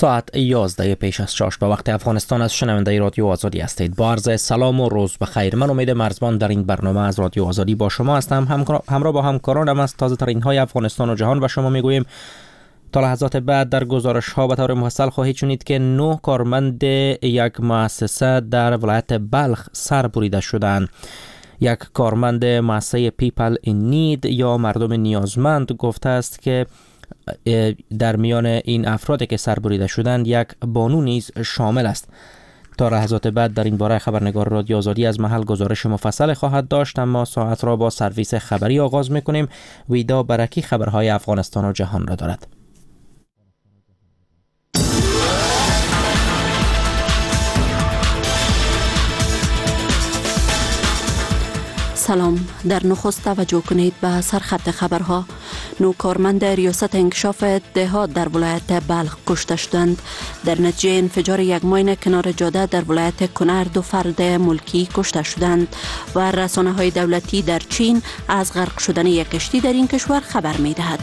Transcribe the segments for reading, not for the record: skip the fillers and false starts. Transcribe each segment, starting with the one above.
ساعت 11 پیش از 6 به وقت افغانستان از شنونده رادیو آزادی هستید. با عرض سلام و روز بخیر. من امید مرزبان در این برنامه از رادیو آزادی با شما هستم. همراه با همکارانم از تازه ترین های افغانستان و جهان و شما میگوییم تا لحظات بعد در گزارش ها به طور مفصل خواهید شنید که 9 کارمند یک مؤسسه در ولایت بلخ سر بریده شدند. یک کارمند مؤسسه پیپل این نید یا مردم نیازمند گفته است که در میان این افرادی که سر بریده شدند یک بانو نیز شامل است. تا لحظات بعد در این باره خبرنگار رادیو آزادی از محل گزارش مفصل خواهد داشت، اما ساعت را با سرویس خبری آغاز میکنیم. ویدا برکی خبرهای افغانستان و جهان را دارد. سلام. در نخست توجه کنید به سرخط خبرها. 9 کارمند ریاست انکشاف دهات در ولایت بلخ کشته شدند. در نتیجه انفجار یک ماین کنار جاده در ولایت کنر 2 فرد ملکی کشته شدند و رسانه های دولتی در چین از غرق شدن یک کشتی در این کشور خبر می دهد.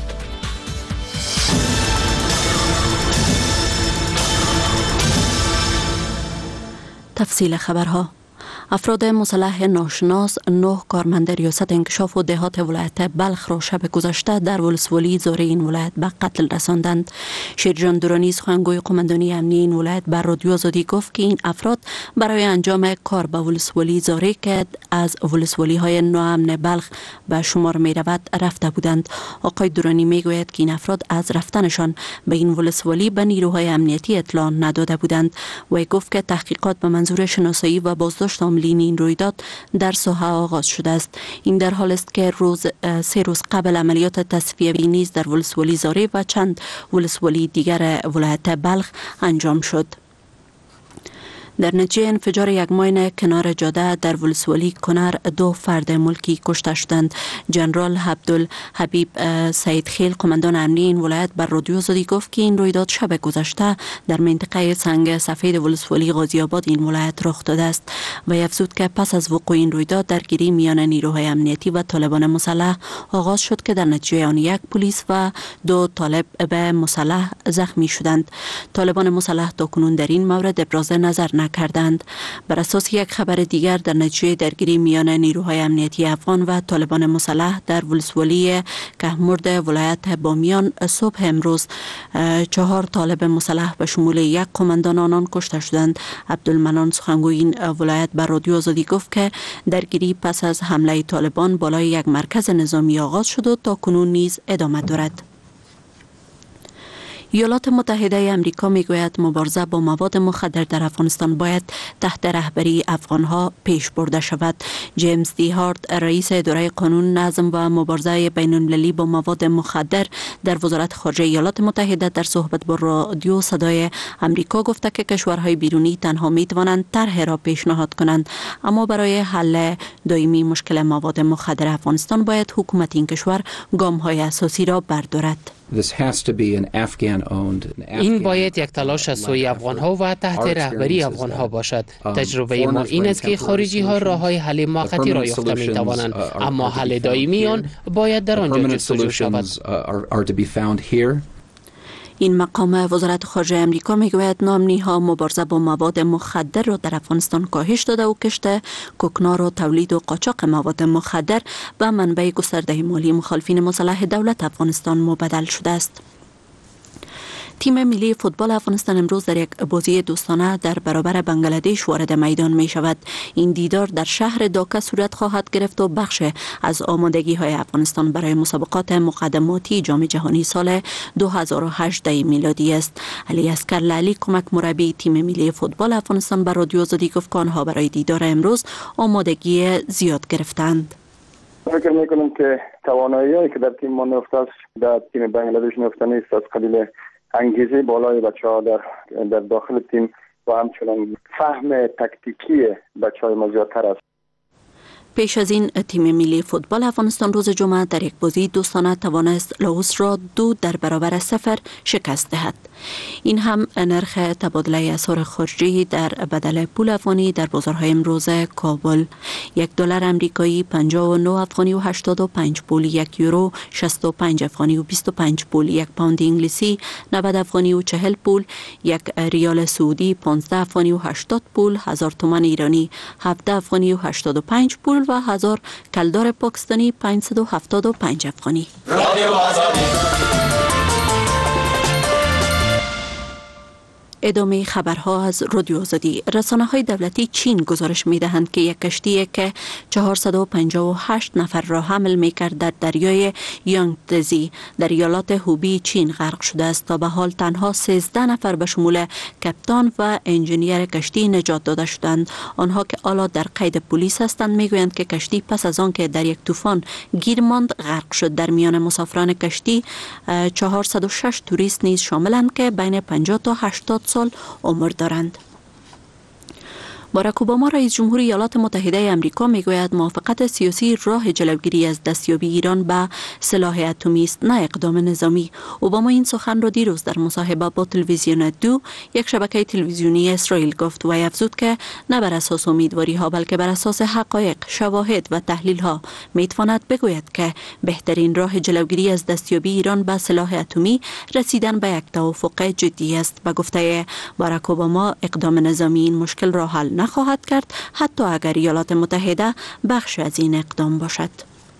تفصیل خبرها. افراد مسلح ناشناس 9 کارمند ریاست انکشاف و دهات ولایت بلخ را شب گذشته در ولسوالی زاره این ولایت به قتل رساندند. شیرجان درانی سخنگوی قماندانی امنی این ولایت بر رادیو آزادی گفت که این افراد برای انجام کار به ولسوالی زاره که از ولسوالی های ناامن بلخ به شمار می رود رفته بودند. آقای درانی می گوید که این افراد از رفتنشان به این ولسوالی به نیروهای امنیتی اطلاع نداده بودند و گفت که تحقیقات به منظور شناسایی و بازداشت عاملین این رویداد در ساحه آغاز شده است. این در حال است که 3 روز قبل عملیات تصفیه‌ای نیز در ولسوالی زاره و چند ولسوالی دیگر ولایت بلخ انجام شد. در نتیجه انفجار یک ماین کنار جاده در ولسوالی کنر 2 فرد ملکی کشته شدند. جنرال عبدالحبیب سیدخیل قماندان امنی این ولایت بر رادیو آزادی گفت که این رویداد شب گذشته در منطقه سنگ سفید ولسوالی غازی آباد این ولایت رخ داده است و افزود که پس از وقوع این رویداد درگیری میان نیروهای امنیتی و طالبان مسلح آغاز شد که در نتیجه آن 1 پلیس و 2 طالب به مسلح زخمی شدند. طالبان مسلح تاکنون در این مورد ابراز نظر کردند. بر اساس یک خبر دیگر در نتیجه درگیری میان نیروهای امنیتی افغان و طالبان مسلح در ولسوالی کهمرد ولایت بامیان صبح امروز 4 طالب مسلح به شمول 1 قماندان آنان کشته شدند. عبدالمنان سخنگوی این ولایت بر رادیو آزادی گفت که درگیری پس از حمله طالبان بالای یک مرکز نظامی آغاز شد و تا کنون نیز ادامه دارد. ایالات متحده آمریکا میگوید مبارزه با مواد مخدر در افغانستان باید تحت رهبری افغانها پیش برده شود. جیمز دی هارت رئیس اداره قانون نظم و مبارزه بین المللی با مواد مخدر در وزارت خارجه ایالات متحده در صحبت با رادیو صدای آمریکا گفته که کشورهای بیرونی تنها می توانند طرح را پیشنهاد کنند، اما برای حل دائمی مشکل مواد مخدر افغانستان باید حکومت این کشور گام‌های اساسی را بردارد. این باید یک تلاش از سوی افغان‌ها و تحت رهبری افغان‌ها باشد. تجربه ما این است که خارجی‌ها راه‌های حل موقتی را یافته می‌توانند، اما حل دائمی آن باید در آنجا جستجو شود. این مقام وزارت خارجه امریکا میگوید ناامنی‌ها مبارزه با مواد مخدر را در افغانستان کاهش داده و کشت کوکنار و تولید و قاچاق مواد مخدر به منبع گسترده مالی مخالفین مسلح دولت افغانستان مبدل شده است. تیم ملی فوتبال افغانستان امروز در یک بازی دوستانه در برابر بنگلادش وارد میدان می شود. این دیدار در شهر داکا صورت خواهد گرفت و بخش از آمادگی های افغانستان برای مسابقات مقدماتی جام جهانی سال 2018 میلادی است. علی اصغر لالی کمک مربی تیم ملی فوتبال افغانستان بر رادیو آزادی گفت که آنها برای دیدار امروز آمادگی زیاد گرفتند. فکر میکنم که توانایی‌هایی که در تیم ما نفته است در تیم بنگلادش نفته نیست. از قبیل انگیزه بالای بچه‌ها در داخل تیم و همچنان فهم تکتیکی بچه‌های ما زیادتر است. پیش از این تیم ملی فوتبال افغانستان روز جمعه در یک بازی دوستانه توانست لاوس را 2-0 شکست دهد. این هم نرخ تبادله اسعار خارجی در بدل پول افغانی در بازارهای امروز کابل: $1 آمریکایی 59 افغانی و 85 پول، 1 یورو 65 افغانی و 25 پول، 1 پوند انگلیسی 90 افغانی و 40 پول، 1 ریال سعودی 15 افغانی و 80 پول، 1000 تومان ایرانی 17 افغانی و 85 پول و 1000 کلدار پاکستانی 575 افغانی. ادامه خبرها از رادیو آزادی. رسانه‌های دولتی چین گزارش می‌دهند که یک کشتی که 458 نفر را حمل می‌کرد در دریای یانگتزی در ایالات هوبی چین غرق شده است. تا به حال تنها 13 نفر به شمول کپتان و انجینیر کشتی نجات داده شدند. آنها که حالا در قید پلیس هستند میگویند که کشتی پس از آن که در یک طوفان گیر ماند غرق شد. در میان مسافران کشتی 406 توریست نیز شاملند که بین 50 تا 80 سال عمر دارند. باراک اوباما رئیس جمهور ایالات متحده آمریکا میگوید موافقت سیاسی راه جلوگیری از دستیابی ایران به سلاح اتمی است، نه اقدام نظامی. اوباما این سخن را دیروز در مصاحبه با تلویزیون 2 یک شبکه تلویزیونی اسرائیل گفت و افزود که نه بر اساس امیدواری ها بلکه بر اساس حقایق، شواهد و تحلیل ها میتواند بگوید که بهترین راه جلوگیری از دستیابی ایران به سلاح اتمی رسیدن به یک توافق جدی است. به گفته باراک اوباما اقدام نظامی این مشکل را حل نخواهد کرد، حتی اگر ایالات متحده بخش از این اقدام باشد.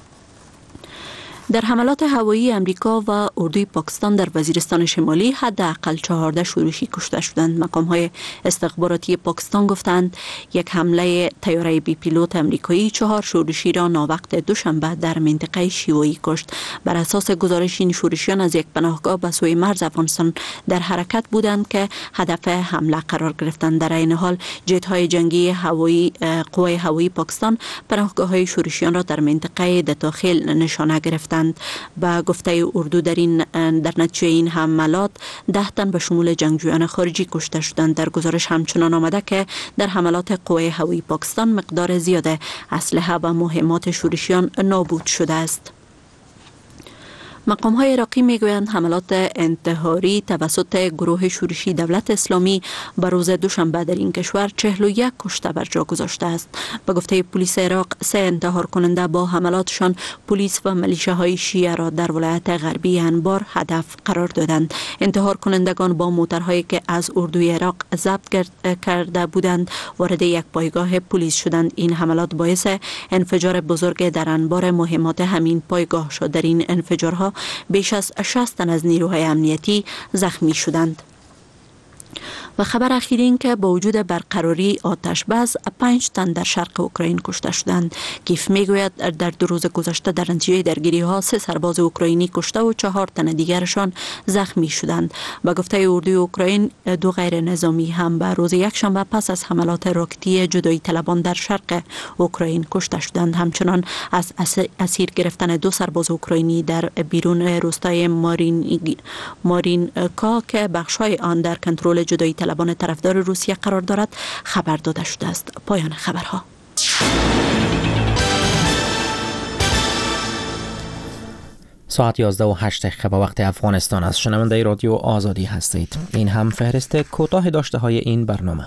در حملات هوایی امریکا و اردوی پاکستان در وزیرستان شمالی حداقل 14 شورشی کشته شدند. مقام‌های استخباراتی پاکستان گفتند یک حمله طیاره بی پیلوت امریکایی 4 شورشی را ناوقت دوشنبه در منطقه شیوایی کشت. بر اساس گزارش این شورشیان از یک پناهگاه به سوی مرز افغانستان در حرکت بودند که هدف حمله قرار گرفتند. در این حال جت‌های جنگی هوایی قوای هوایی پاکستان پناهگاه‌های شورشیان را در منطقه دتاخل نشانه گرفتند. با گفته اردو در نتیجه این حملات 10 تن به شمول جنگجویان خارجی کشته شدند. در گزارش همچنان آمده که در حملات قوای هوایی پاکستان مقدار زیاد اسلحه و مهمات شورشیان نابود شده است. مقام‌های عراقی میگویند حملات انتحاری توسط گروه شورشی دولت اسلامی به روز دوشنبه در این کشور 41 کشته بر جا گذاشته است. به گفته پلیس عراق 3 انتحار کننده با حملاتشان پلیس و ملیشه‌های شیعه را در ولایت غربی انبار هدف قرار دادند. انتحار کنندگان با موترهایی که از اردوی عراق ضبط کرده بودند وارد یک پایگاه پلیس شدند. این حملات باعث انفجار بزرگ در انبار مهمات همین پایگاه شد. در این انفجارها بیش از 60 تن از نیروهای امنیتی زخمی شدند. و خبر اخیر این که با وجود برقراری آتش بس 5 تن در شرق اوکراین کشته شدند. کیف میگوید در 2 روز گذشته در نتیجه درگیری ها 3 سرباز اوکراینی کشته و 4 تن دیگرشان زخمی شدند. با گفته اردوی اوکراین 2 غیر نظامی هم به روز یکشنبه پس از حملات راکتی جدایی طلبان در شرق اوکراین کشته شدند. همچنان از اسیر گرفتن 2 سرباز اوکراینی در بیرون روستای مارینکا که بخش‌های آن در کنترل جدایی طلبان طرفدار روسیه قرار دارد خبر داده شده است. پایان خبرها. ساعت 11:08 به وقت افغانستان است. شنونده رادیو آزادی هستید. این هم فهرست کوتاه داشته های این برنامه.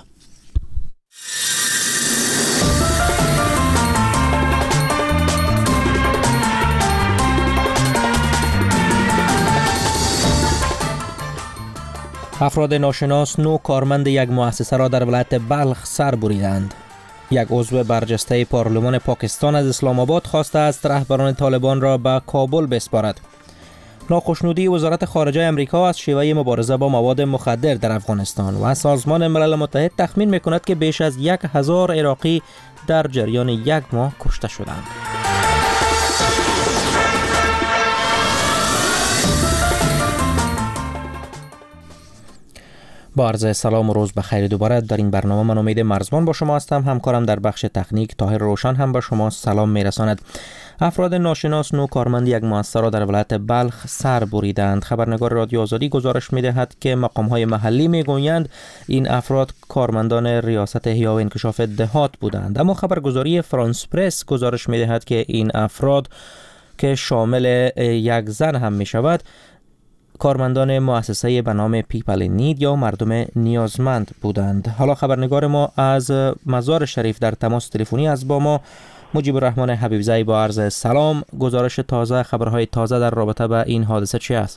افراد ناشناس 9 کارمند یک مؤسسه را در ولایت بلخ سر بریدند. یک عضو برجسته پارلمان پاکستان از اسلام آباد خواسته است رهبران طالبان را به کابل بسپارد. ناخشنودی وزارت خارجه آمریکا از شیوه مبارزه با مواد مخدر در افغانستان و سازمان ملل متحد تخمین می‌کند که بیش از 1000 عراقی در جریان 1 ماه کشته شدند. با عرض سلام و روز بخیر دوباره در این برنامه من امید مرزبان با شما هستم. همکارم در بخش تکنیک طاهر روشن هم به شما سلام میرساند. افراد ناشناس 9 کارمند یک مؤسسه را در ولایت بلخ سر بریدند. خبرنگار رادیو آزادی گزارش می‌دهد که مقام‌های محلی می‌گویند این افراد کارمندان ریاست احیا و انکشاف دهات بودند، اما خبرگزاری فرانس پرس گزارش می‌دهد که این افراد که شامل یک زن هم می‌شود کارمندان مؤسسه به نام پیپل نید یا مردم نیازمند بودند. حالا خبرنگار ما از مزار شریف در تماس تلفنی است با ما. مجیب الرحمن حبیبزئی با عرض سلام. گزارش تازه، خبرهای تازه در رابطه با این حادثه چی است؟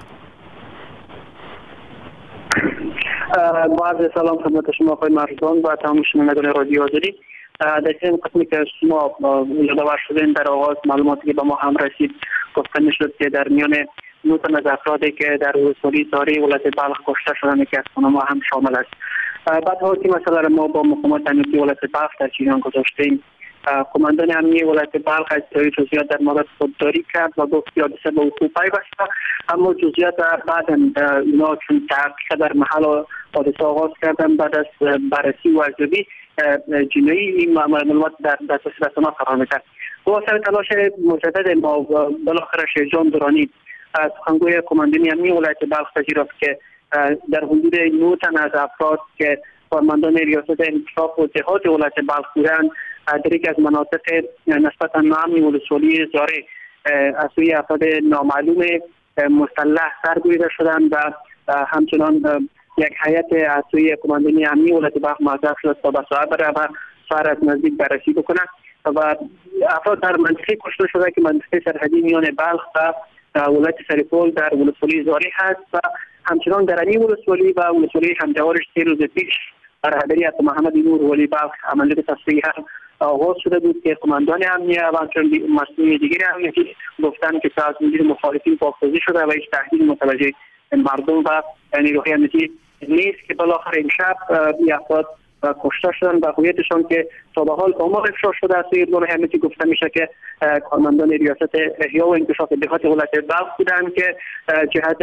با عرض سلام خدمت شما آقای مرزبان و تمام شنوندگان رادیو آزادی. در این قسمی که شما یادآور شدین در آغاز معلوماتی که به ما هم رسید گفته میشد که در میان 9 تن از افرادی که در ولسوالی زاری ولایت بلخ کشته شدند که از ما هم شامل است. بعد حاکی مسئله را ما با مقامات امنیتی ولایت بلخ در جریان گذاشتیم. کماندان امنیتی ولایت بلخ از جزئیات در مورد خودداری کرد و گفت حادثه به وقوع پیوسته، اما جزئیات بعد اینا چون تحقیق در محل حادثه آغاز کردن بعد از بررسی و ارزیابی جنایی این معلومات در دسترس رسانه‌ها قرار می‌گیرد. با اثر تلاش مجدد ما بالاخره شیرجان درانی سخنگوی کماندانی امنیتی ولایت بلخ پذیرفت که در حدود 9 تن از افراد که کارمندان ریاست انکشاف و دهات ولایت بلخ بودند در یک از مناطق نسبتا ناامن ولسوالی زاره از سوی افراد نامعلوم مسلح سربریده شدند و همچنان یک هیئت از سوی کماندانی امنیتی ولایت بلخ معطوف شد تا به صاحب و سر از نزدیک بررسی بکنند و افراد در منطقه کشته شده که منطقه سرحدی میان بلخ و ولایت سریپول در ولسوالی زاری هست و همچنان در این ولسوالی و ولسوالی همجوارش 3 روز پیش رهبری عطا محمد نور ولی بلخ عملیات تصفیه هم آغاز شده بود که کماندان امنیه و همچنان مسئولین دیگر امنیتی گفتن که سازماندهی مخالفین پاکسازی شده و هیچ تهدید متوجه مردم و نیروهای امنیتی نیست که بالاخره امشب این افراد کشته شدن و هویتشان که تا به حال کامل افشا شده است. ارگان امنیتی گفته میشه که کارمندان ریاست احیا و انکشاف دهات ولایت بلخ بودند که جهت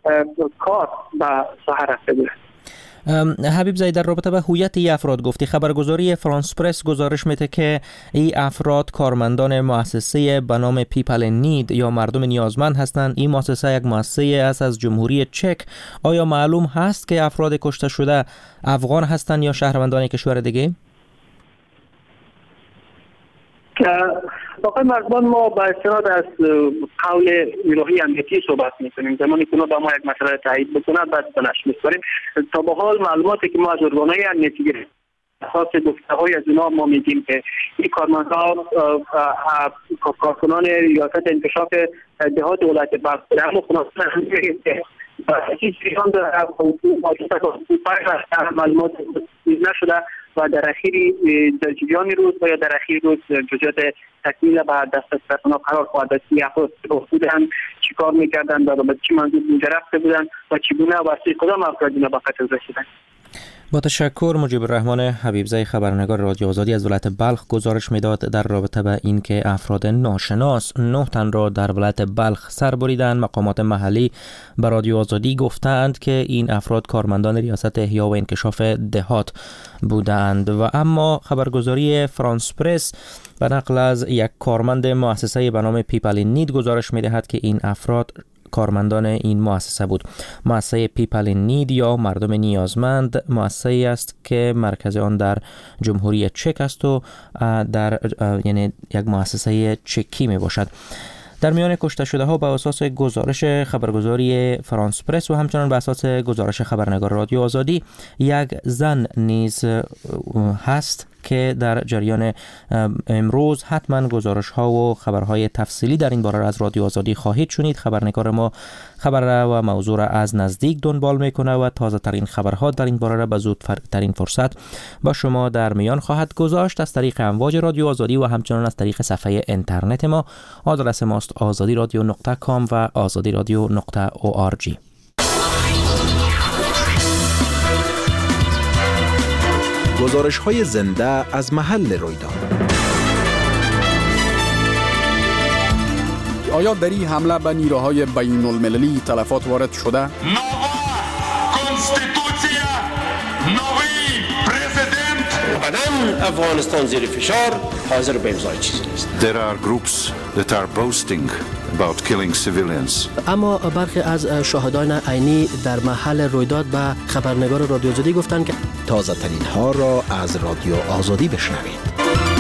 کار به ساحه رفته بودند. حبیبزئی در رابطه با هویت این افراد گفتی. خبرگزاری فرانس پرس گزارش میده که این افراد کارمندان مؤسسه به نام پیپل نید یا مردم نیازمند هستند. این مؤسسه یک مؤسسه است از جمهوری چک. آیا معلوم هست که افراد کشته شده افغان هستند یا شهروندان کشور دیگه؟ آقای مرزبان ما با استناد از قول نیروهای امنیتی صحبت میکنیم. زمانی که با ما یک مسئله تایید بکنه بعد بلش میکنیم. تا به حال معلوماتی که ما از ارگانهای امنیتی گرفتیم اساس گفته‌های از اونا ما میگیم که این کارمندان کارکنان ریاست انکشاف دهات ولایت بلخ اما معلومات نشده و در اخیر در جریان روز و یا در اخیر روز جزئیات تکمیل به دست رسانه‌ها قرار خواهد داد. افراد بودن چیکار میکردن و به چه منظور اونجا رفته بودن و چگونه و از کدام افراد اینا به قتل رسیدن. با تشکر. مجیب الرحمن حبیبزئی خبرنگار رادیو آزادی از ولایت بلخ گزارش میداد در رابطه با اینکه افراد ناشناس 9 تن را در ولایت بلخ سر بریدند. مقامات محلی به رادیو آزادی گفتند که این افراد کارمندان ریاست احیا و انکشاف دهات بودند و اما خبرگزاری فرانس پرس به نقل از یک کارمند مؤسسه به نام پیپل نید گزارش میدهد که این افراد کارمندان این مؤسسه بود. مؤسسه پیپل نید یا مردم نیازمند مؤسسه‌ای است که مرکز آن در جمهوری چک است و در یعنی یک مؤسسه چکی می باشد. در میان کشته شده ها بر اساس گزارش خبرگزاری فرانس پرس و همچنان بر اساس گزارش خبرنگار رادیو آزادی یک زن نیز هست که در جریان امروز حتما گزارش ها و خبرهای تفصیلی در این باره از رادیو آزادی خواهید شنید. خبرنگار ما خبر و موضوع را از نزدیک دنبال میکنه و تازه ترین خبرها در این باره را به زودترین فرصت با شما در میان خواهد گذاشت از طریق امواج رادیو آزادی و همچنان از طریق صفحه اینترنت ما. آدرس ماست azadiradio.com و azadiradio.org. گزارش‌های زنده از محل رویداد. آیا در این حمله به نیروهای بین المللی تلفات وارد شده؟ نووا کنستیتوسیا، نوی پرزیدنت. بعداً افغانستان زیر فشار حاضر به امضای چیزی نیست. There are groups that are boasting about killing civilians. اما برخی از شاهدان عینی در محل رویداد به خبرنگار رادیو آزادی گفتند که تازه ترین ها را از رادیو آزادی بشنوید.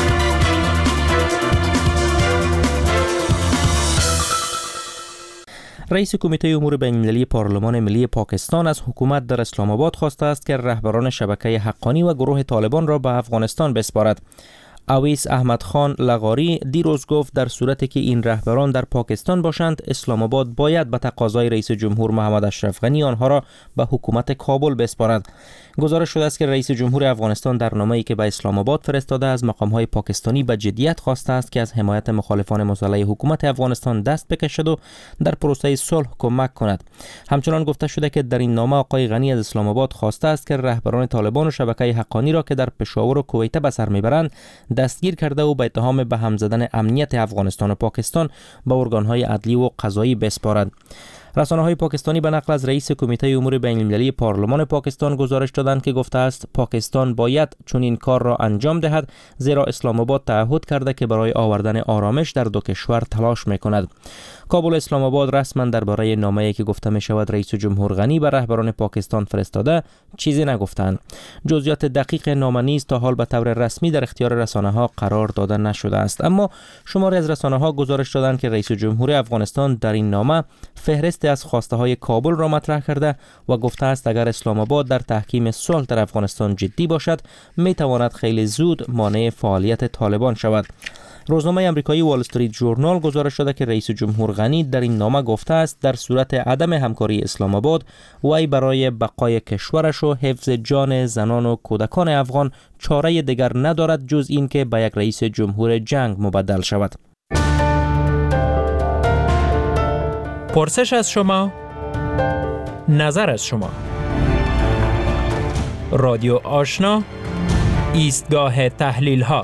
رئیس کمیته امور بین‌المللی پارلمان ملی پاکستان از حکومت در اسلام آباد خواسته است که رهبران شبکه حقانی و گروه طالبان را به افغانستان بسپارد. اویس احمد خان لغاری دیروز گفت در صورتی که این رهبران در پاکستان باشند، اسلام آباد باید به تقاضای رئیس جمهور محمد اشرف غنی آنها را به حکومت کابل بسپارد. گزارش شده است که رئیس جمهور افغانستان در نامه‌ای که به اسلام آباد فرستاده از مقام‌های پاکستانی به جدیت خواسته است که از حمایت مخالفان مسلح حکومت افغانستان دست بکشد و در پروسه صلح کمک کند. همچنان گفته شده که در این نامه آقای غنی از اسلام آباد خواسته است که رهبران طالبان و شبکه حقانی را که در پشاور و کویت به سر میبرند دستگیر کرده و به اتهام به هم زدن امنیت افغانستان و پاکستان به ارگان‌های عدلی و قضایی بسپارد. رسانه‌های پاکستانی به نقل از رئیس کمیته امور بین‌المللی پارلمان پاکستان گزارش دادند که گفته است پاکستان باید چون این کار را انجام دهد، زیرا اسلام آباد تعهد کرده که برای آوردن آرامش در دو کشور تلاش می‌کند. کابل و اسلام آباد رسما درباره نامه‌ای که گفته می‌شود رئیس جمهور غنی به رهبران پاکستان فرستاده چیزی نگفتند. جزئیات دقیق نامه نیز تا حال به طور رسمی در اختیار رسانه‌ها قرار داده نشده است، اما شماری از رسانه‌ها گزارش دادند که رئیس جمهور افغانستان در این نامه فهرست از خواسته‌های کابل را مطرح کرده و گفته است اگر اسلام آباد در تحکیم صلح در افغانستان جدی باشد، می‌تواند خیلی زود مانع فعالیت طالبان شود. روزنامه آمریکایی وال استریت ژورنال گزارش داده که رئیس جمهور غنی در این نامه گفته است در صورت عدم همکاری اسلام آباد، وی برای بقای کشورش و حفظ جان زنان و کودکان افغان چاره دیگر ندارد جز این که به یک رئیس جمهور جنگ مبدل شود. پرسش از شما، نظر از شما. رادیو آشنا، ایستگاه تحلیل ها.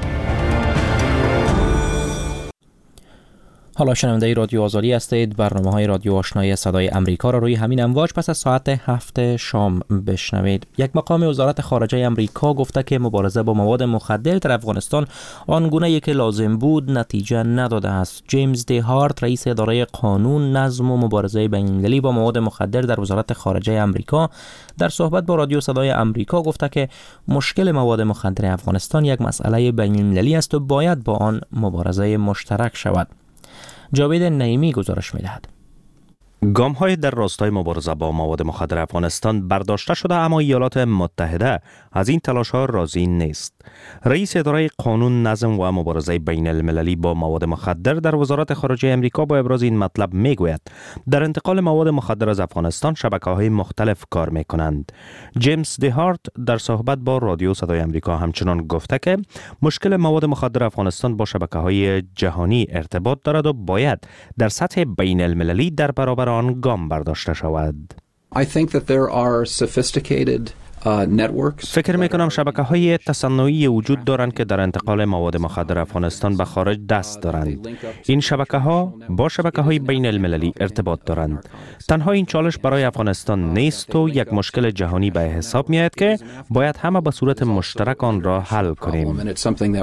حالا شنونده رادیو آزادی هستید. برنامه‌های رادیو آشنای صدای امریکا را روی همین امواج پس از ساعت 7 شام بشنوید. یک مقام وزارت خارجه امریکا گفته که مبارزه با مواد مخدر در افغانستان آنگونه‌ای که لازم بود نتیجه نداده است. جیمز دی هارت، رئیس اداره قانون، نظم و مبارزه بین‌المللی با مواد مخدر در وزارت خارجه امریکا، در صحبت با رادیو صدای امریکا گفته که مشکل مواد مخدر افغانستان یک مسئله بین‌المللی است و باید با آن مبارزه مشترک شود. جاوید نعیمی گزارش می‌دهد. گام‌های در راستای مبارزه با مواد مخدر افغانستان برداشته شده، اما ایالات متحده از این تلاش‌ها راضی نیست. رئیس اداره قانون، نظم و مبارزه بین المللی با مواد مخدر در وزارت خارجه امریکا با ابراز این مطلب میگوید در انتقال مواد مخدر از افغانستان شبکه‌های مختلف کار می‌کنند. جیمز دی هارت در صحبت با رادیو صدای امریکا همچنان گفته که مشکل مواد مخدر افغانستان با شبکه‌های جهانی ارتباط دارد و باید در سطح بین المللی در برابر آن گام برداشته شود. I think that there are sophisticated فکر میکنم شبکه‌های تصنعی وجود دارند که در انتقال مواد مخدر افغانستان به خارج دست دارند. این شبکه‌ها با شبکه‌های بین المللی ارتباط دارند. تنها این چالش برای افغانستان نیست و یک مشکل جهانی به حساب میآید که باید همه به صورت مشترک آن را حل کنیم.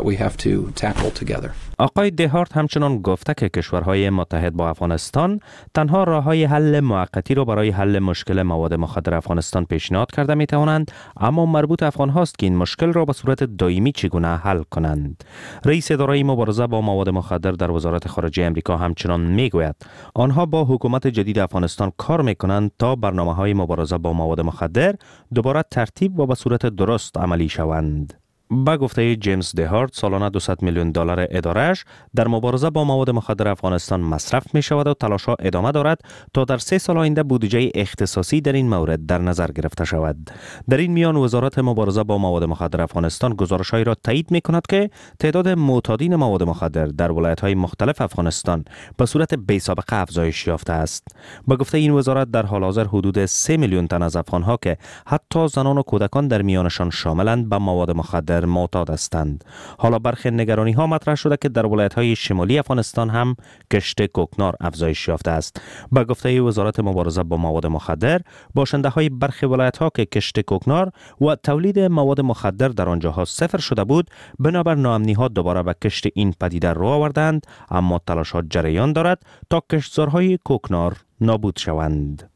آقای دهارت همچنان گفته که کشورهای متحد با افغانستان تنها راه‌های حل موقتی را برای حل مشکل مواد مخدر افغانستان پیشنهاد کرده می‌توانند، اما مربوط افغان هاست که این مشکل را به صورت دائمی چگونه حل کنند. رئیس اداره مبارزه با مواد مخدر در وزارت خارجه امریکا همچنان میگوید آنها با حکومت جدید افغانستان کار میکنند تا برنامه‌های مبارزه با مواد مخدر دوباره ترتیب و به صورت درست عملی شوند. با گفته جیمز دهارت، سالانه $200 میلیون اداره‌اش در مبارزه با مواد مخدر افغانستان مصرف می شود و تلاش‌ها ادامه دارد تا در 3 سال آینده بودجه اختصاصی در این مورد در نظر گرفته شود. در این میان وزارت مبارزه با مواد مخدر افغانستان گزارش‌هایی را تایید می کند که تعداد معتادین مواد مخدر در ولایت‌های مختلف افغانستان به صورت بی‌سابقه افزایش یافته است. با گفته این وزارت در حال حاضر حدود 3 میلیون تن از افغان‌ها که حتی زنان و کودکان در میانشان شاملند به مواد مخدر مخدر معتاد هستند. حالا برخی نگرانی ها مطرح شده که در ولایت‌های شمالی افغانستان هم کشت کوکنار افزایش یافته است. به گفته وزارت مبارزه با مواد مخدر، باشنده های برخی ولایت‌ها که کشت کوکنار و تولید مواد مخدر در آنجاها صفر شده بود، بنابر ناامنی‌ها دوباره به کشت این پدیده رو آوردند، اما تلاشات جریان دارد تا کشتزارهای کوکنار نابود شوند.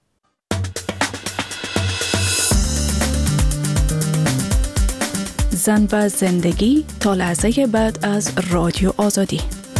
زن و زندگی تا لحظه بعد از رادیو آزادی.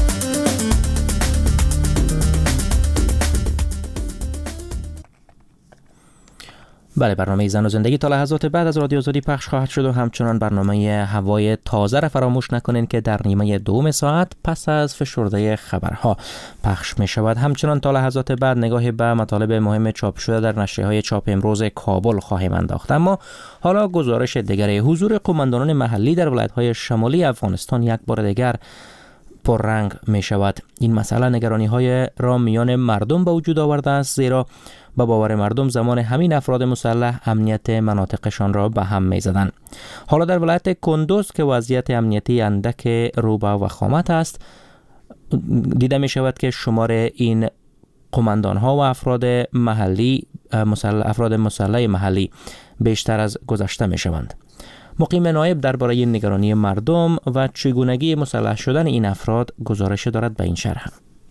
بله، برنامه زن و زندگی تا لحظات بعد از رادیو آزادی پخش خواهد شد و همچنان برنامه هوای تازه را فراموش نکنین که در نیمه دوم ساعت پس از فشرده خبرها پخش می شود. همچنان تا لحظات بعد نگاهی به مطالب مهم چاپ شده در نشریه‌های چاپ امروز کابل خواهیم انداخت. اما حالا گزارش دیگری. حضور قماندانان محلی در ولایت‌های شمالی افغانستان یک بار دیگر پررنگ می شود. این مسئله نگرانی های را میان مردم به وجود آورده است، زیرا با باور مردم زمان همین افراد مسلح امنیت مناطقشان را به هم می زدن. حالا در ولایت کندوز که وضعیت امنیتی اندک رو به وخامت است، دیده می شود که شمار این قماندان ها و افراد مسلح محلی بیشتر از گذشته می شوند. مقیم نایب درباره این نگرانی مردم و چگونگی مسلح شدن این افراد گزارش دارد به این شرح.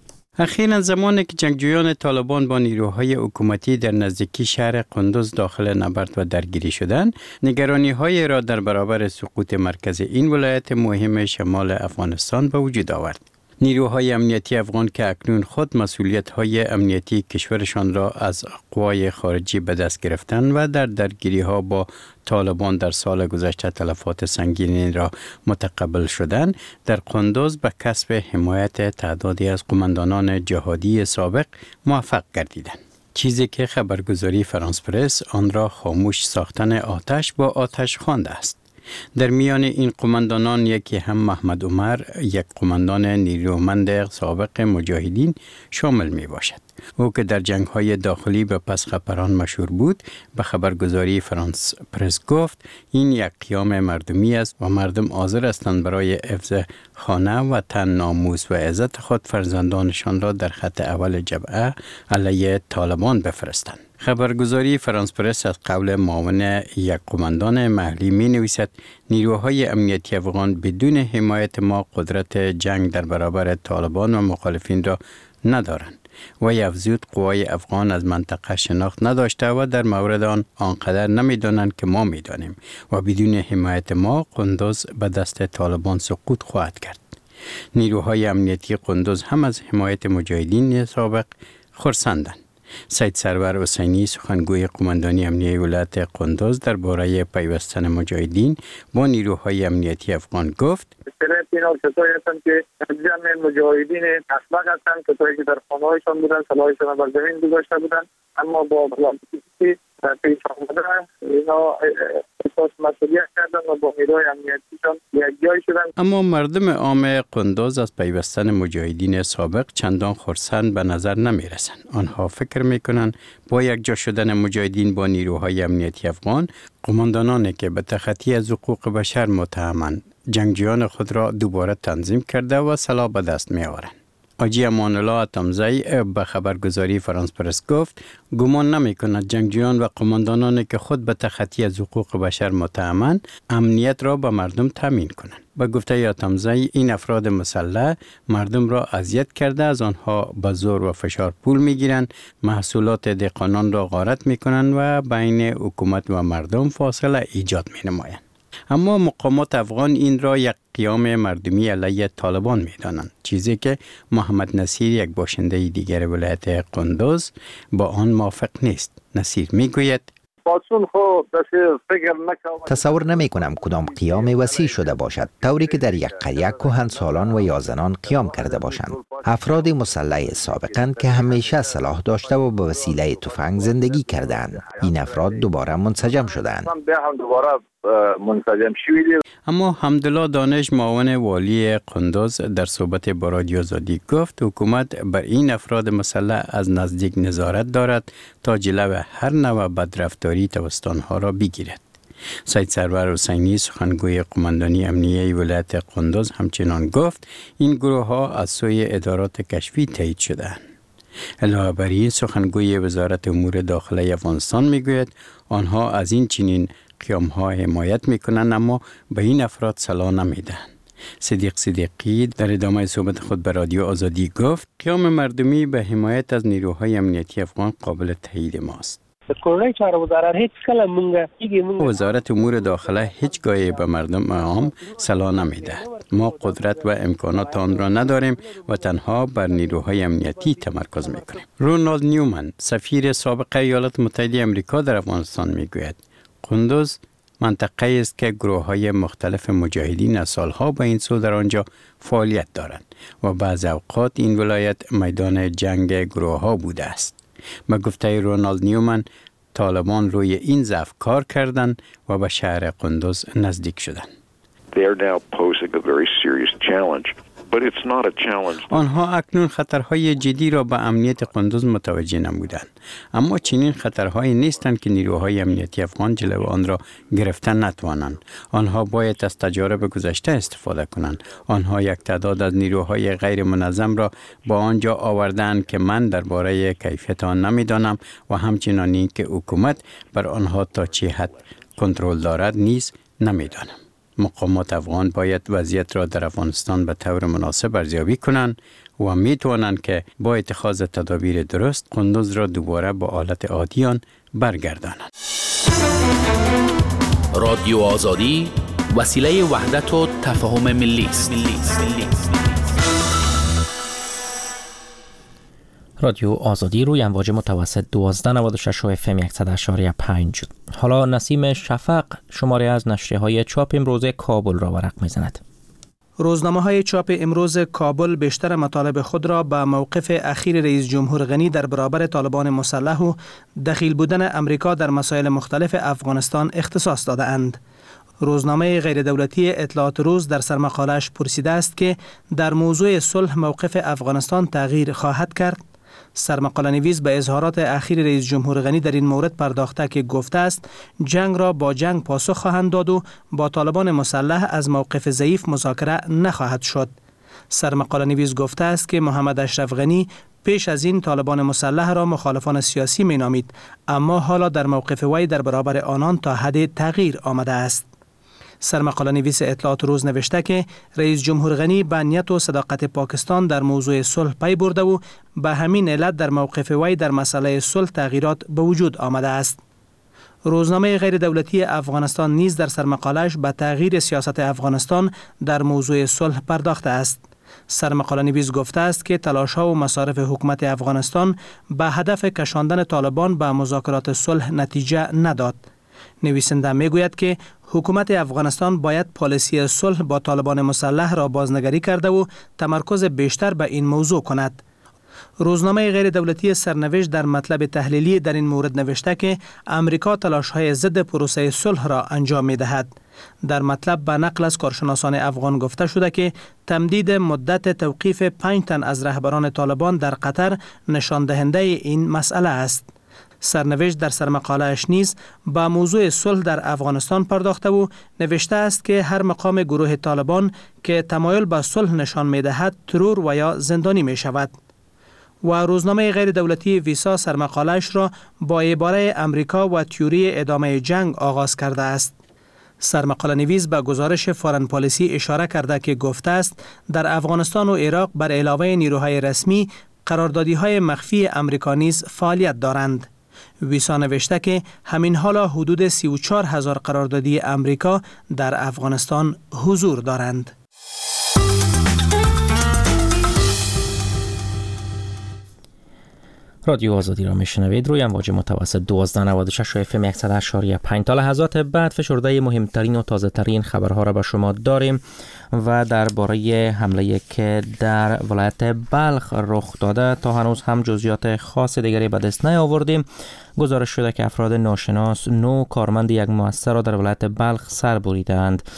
اخیراً زمانی که جنگجویان طالبان با نیروهای حکومتی در نزدیکی شهر قندوز داخل نبرد و درگیری شدند، نگرانی‌های را در برابر سقوط مرکز این ولایت مهم شمال افغانستان به وجود آورد. نیروهای امنیتی افغان که اکنون خود مسئولیت‌های امنیتی کشورشان را از قوای خارجی به دست گرفتند و در درگیری‌ها با طالبان در سال گذشته تلفات سنگینی را متقبل شدند، در قندوز به کسب حمایت تعدادی از قماندانان جهادی سابق موفق گردیدند. چیزی که خبرگزاری فرانس پرس آن را خاموش ساختن آتش با آتش خوانده است. در میان این قماندانان یکی هم محمد عمر، یک قماندان نیرومند سابق مجاهدین شامل می باشد. او که در جنگ‌های داخلی به پسخپران مشهور بود، به خبرگزاری فرانس پرس گفت این یک قیام مردمی است و مردم حاضر هستند برای حفظ خانه و تن، ناموس و عزت خود فرزندانشان را در خط اول جبهه علیه طالبان بفرستند. خبرگزاری فرانس پرس از قول معاون یک قماندان محلی می نویسد نیروهای امنیتی افغان بدون حمایت ما قدرت جنگ در برابر طالبان و مخالفین را ندارند و افزود قوای افغان از منطقه شناخت نداشته و در مورد آن آنقدر نمیدانند که ما میدانیم و بدون حمایت ما قندوز به دست طالبان سقوط خواهد کرد. نیروهای امنیتی قندوز هم از حمایت مجاهدین سابق خرسندند. سید سرور حسینی سخنگوی قماندانی امنیتی ولایت قندوز درباره پیوستن مجاهدین با نیروهای امنیتی افغان گفت: اینا کسایی هستند که جمع مجاهدین احمق هستند، کسایی که در خانه‌هایشان بودن، سلاحشان را بر زمین گذاشته بودند، اما با بلندی در پیش آمده اینا احساس مسئولیت کردن و با نیروهای امنیتیشان یکجای شدن. اما مردم عام قندوز از پیوستن مجاهدین سابق چندان خرسند به نظر نمی رسند. آنها فکر می کنند با یکجا شدن مجاهدین با نیروهای امنیتی افغان، قماندانانی که به تخطی از حقوق بشر متهمند جنگجویان خود را دوباره تنظیم کرده و سلاح به دست می آورند. آجی امان الله اتمزی به خبرگزاری فرانس پرس گفت گمان نمی کند جنگجویان و قماندانانی که خود به تخطی از حقوق بشر متهمند امنیت را به مردم تامین کنند. به گفته اتمزی این افراد مسلح مردم را اذیت کرده، از آنها به زور و فشار پول می گیرند، محصولات دهقانان را غارت می کنند و بین حکومت و مردم فاصله ایجاد می نمایند. اما مقامات افغان این را یک قیام مردمی علیه طالبان می دانند، چیزی که محمد نصیر، یک باشنده دیگر ولایت قندوز، با آن موافق نیست. نصیر می گوید تصور نمی کنم کدام قیام وسیع شده باشد، طوری که در یک قریه کهنسالان و یا زنان قیام کرده باشند. افراد مسلح سابقاً که همیشه سلاح داشته و به وسیله تفنگ زندگی کردند، این افراد دوباره منسجم شدند. اما حمدالله دانش، معاون والی قندوز، در صحبت با رادیو آزادی گفت حکومت بر این افراد مسلح از نزدیک نظارت دارد تا جلو هر نوع بدرفتاری توسط آنها را بگیرد. سید سرور حسینی سخنگوی قماندانی امنیه ولایت قندوز همچنان گفت این گروه ها از سوی ادارات کشفی تایید شدند. علاوه بر این سخنگوی وزارت امور داخله افغانستان میگوید آنها از این چنین قیام ها حمایت میکنند اما به این افراد صلاح نمیدهند. صدیق صدیقی در ادامه صحبت خود به رادیو آزادی گفت قیام مردمی به حمایت از نیروهای امنیتی افغان قابل تایید ماست. وزارت امور داخله هیچگاه به مردم عام صلاح نمیده. ما قدرت و امکانات آن را نداریم و تنها بر نیروهای امنیتی تمرکز میکنیم. رونالد نیومن سفیر سابق ایالات متحده آمریکا در افغانستان میگوید قندوز منطقه است که گروه‌های مختلف مجاهدین از سالها به این سو در آنجا فعالیت دارند و بعض اوقات این ولایت میدان جنگ گروه‌ها بوده است. به گفته رونالد نیومن طالبان روی این ضعف کار کردند و به شهر قندوز نزدیک شدند. آنها اکنون خطرهای جدی را به امنیت قندوز متوجه نمودند، اما چنین خطرهایی نیستند که نیروهای امنیتی افغان جلو آن را گرفتن نتوانند. آنها باید از تجارب گذشته استفاده کنند. آنها یک تعداد از نیروهای غیر منظم را با آنجا آوردند که من درباره کیفیت آن نمیدانم و همچنان این که حکومت بر آنها تا چه حد کنترل دارد نیز نمیدانم. مقامات افغان باید وضعیت را در افغانستان به طور مناسب ارزیابی کنند و می توانند که با اتخاذ تدابیر درست قندوز را دوباره به حالت عادی آن برگردانند. رادیو آزادی وسیله وحدت و تفاهم ملی است. رادیو آزادی روی امواج متوسط 1296 و FM 100.5. حالا نسیم شفق شماره از نشریه‌های چاپ امروز کابل را ورق می‌زند. روزنامه‌های چاپ امروز کابل بیشتر مطالب خود را به موقف اخیر رئیس جمهور غنی در برابر طالبان مسلح و دخیل بودن امریکا در مسائل مختلف افغانستان اختصاص داده‌اند. روزنامه غیر دولتی اطلاعات روز در سرمقاله‌اش پرسیده است که در موضوع صلح موقف افغانستان تغییر خواهد کرد. سرمقاله نویس به اظهارات اخیر رئیس جمهور غنی در این مورد پرداخته که گفته است جنگ را با جنگ پاسخ خواهند داد و با طالبان مسلح از موقف ضعیف مذاکره نخواهد شد. سرمقاله نویس گفته است که محمد اشرف غنی پیش از این طالبان مسلح را مخالفان سیاسی می نامید، اما حالا در موقف وی در برابر آنان تا حد تغییر آمده است. سرمقاله نویس اطلاعات روز نوشته که رئیس جمهور غنی به نیت و صداقت پاکستان در موضوع صلح پی برده و به همین علت در موقف وی در مسئله صلح تغییرات به وجود آمده است. روزنامه غیر دولتی افغانستان نیز در سرمقاله‌اش به تغییر سیاست افغانستان در موضوع صلح پرداخته است. سرمقاله نویس گفته است که تلاش‌ها و مصارف حکومت افغانستان به هدف کشاندن طالبان به مذاکرات صلح نتیجه نداد. نویسنده میگوید که حکومت افغانستان باید پالیسی صلح با طالبان مسلح را بازنگری کرده و تمرکز بیشتر به این موضوع کند. روزنامه غیر دولتی سرنوشت در مطلب تحلیلی در این مورد نوشته که امریکا تلاش‌های ضد پروسه صلح را انجام می‌دهد. در مطلب به نقل از کارشناسان افغان گفته شده که تمدید مدت توقیف 5 تن از رهبران طالبان در قطر نشان دهنده این مسئله است. سرنوشت در سرمقاله‌اش نیز با موضوع صلح در افغانستان پرداخته و نوشته است که هر مقام گروه طالبان که تمایل به صلح نشان می‌دهد ترور و یا زندانی می‌شود. و روزنامه غیر دولتی ویسا سرمقاله‌اش را با عباره امریکا و تیوری ادامه جنگ آغاز کرده است. سرمقاله نویس به گزارش فارن پالیسی اشاره کرده که گفته است در افغانستان و عراق بر علاوه نیروهای رسمی قراردادی‌های مخفی امریکا نیز فعالیت دارند. ویسا نوشته که همین حالا حدود 34,000 قراردادی امریکا در افغانستان حضور دارند. رادیو آزادی را میشنوید روی امواج متوسط 1296 و FM 100.5. تا لحظات بعد فشرده مهمترین و تازه ترین خبرها را به شما داریم و درباره حمله که در ولایت بلخ رخ داده تا هنوز هم جزئیات خاص دیگری به دست نیاوردیم. گزارش شده که افراد ناشناس 9 کارمند یک مؤسسه را در ولایت بلخ سر بریدند.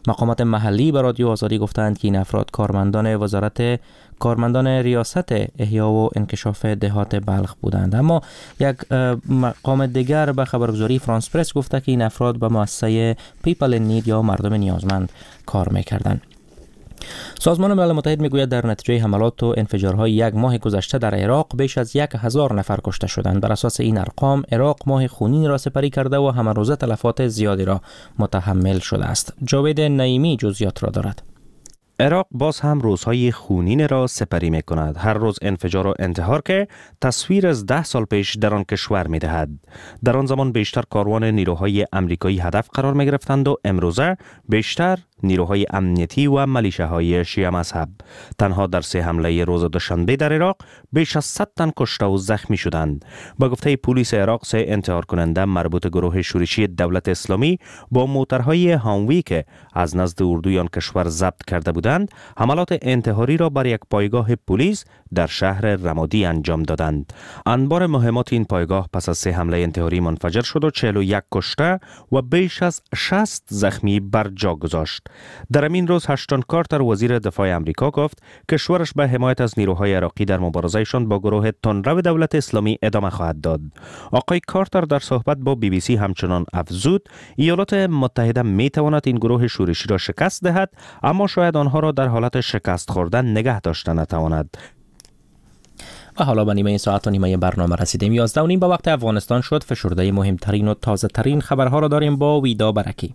مقامات محلی به رادیو آزادی گفتند که این افراد کارمندان ریاست احیا و انکشاف دهات بلخ بودند. اما یک مقام دیگر به خبرگزاری فرانس پرس گفته که این افراد به مؤسسه پیپل ان نید یا مردم نیازمند کار می‌کردند. سازمان ملل متحد میگوید در نتیجه حملات و انفجارهای یک ماه گذشته در عراق بیش از 1000 نفر کشته شدند. بر اساس این ارقام عراق ماه خونین را سپری کرده و همه روزه تلفات زیادی را متحمل شده است. جاوید نعیمی جزئیات را دارد. عراق باز هم روزهای خونین را سپری می کند. هر روز انفجار و انتحار که تصویر از 10 سال پیش در آن کشور می دهد. در آن زمان بیشتر کاروان نیروهای امریکایی هدف قرار می گرفتند و امروزه بیشتر نیروهای امنیتی و ملیشه‌های شیعه مذهب. تنها در 3 حمله روز دوشنبه در عراق بیش از 100 تن کشته و زخمی شدند. با گفته پلیس عراق 3 انتحار کننده مربوط گروه شورشی دولت اسلامی با موترهای هاموی که از نزد اردوی آن کشور ضبط کرده بودند، حملات انتحاری را بر یک پایگاه پلیس در شهر رمادی انجام دادند. انبار مهمات این پایگاه پس از 3 حمله انتحاری منفجر شد و 41 کشته و بیش از 60 زخمی بر جا گذاشت. در همین روز هاشتون کارتر وزیر دفاع امریکا گفت کشورش به حمایت از نیروهای عراقی در مبارزهشان با گروه تندرو دولت اسلامی ادامه خواهد داد. آقای کارتر در صحبت با بی بی سی همچنان افزود ایالات متحده می تواند این گروه شورشی را شکست دهد، اما شاید آنها را در حالت شکست خوردن نگه داشته نتواند. و حالا به نیمه ساعت و نیمه برنامه رسیدیم. 11:30 به وقت افغانستان شد. فشرده مهمترین و تازه ترین خبرها را داریم با ویدا برکی.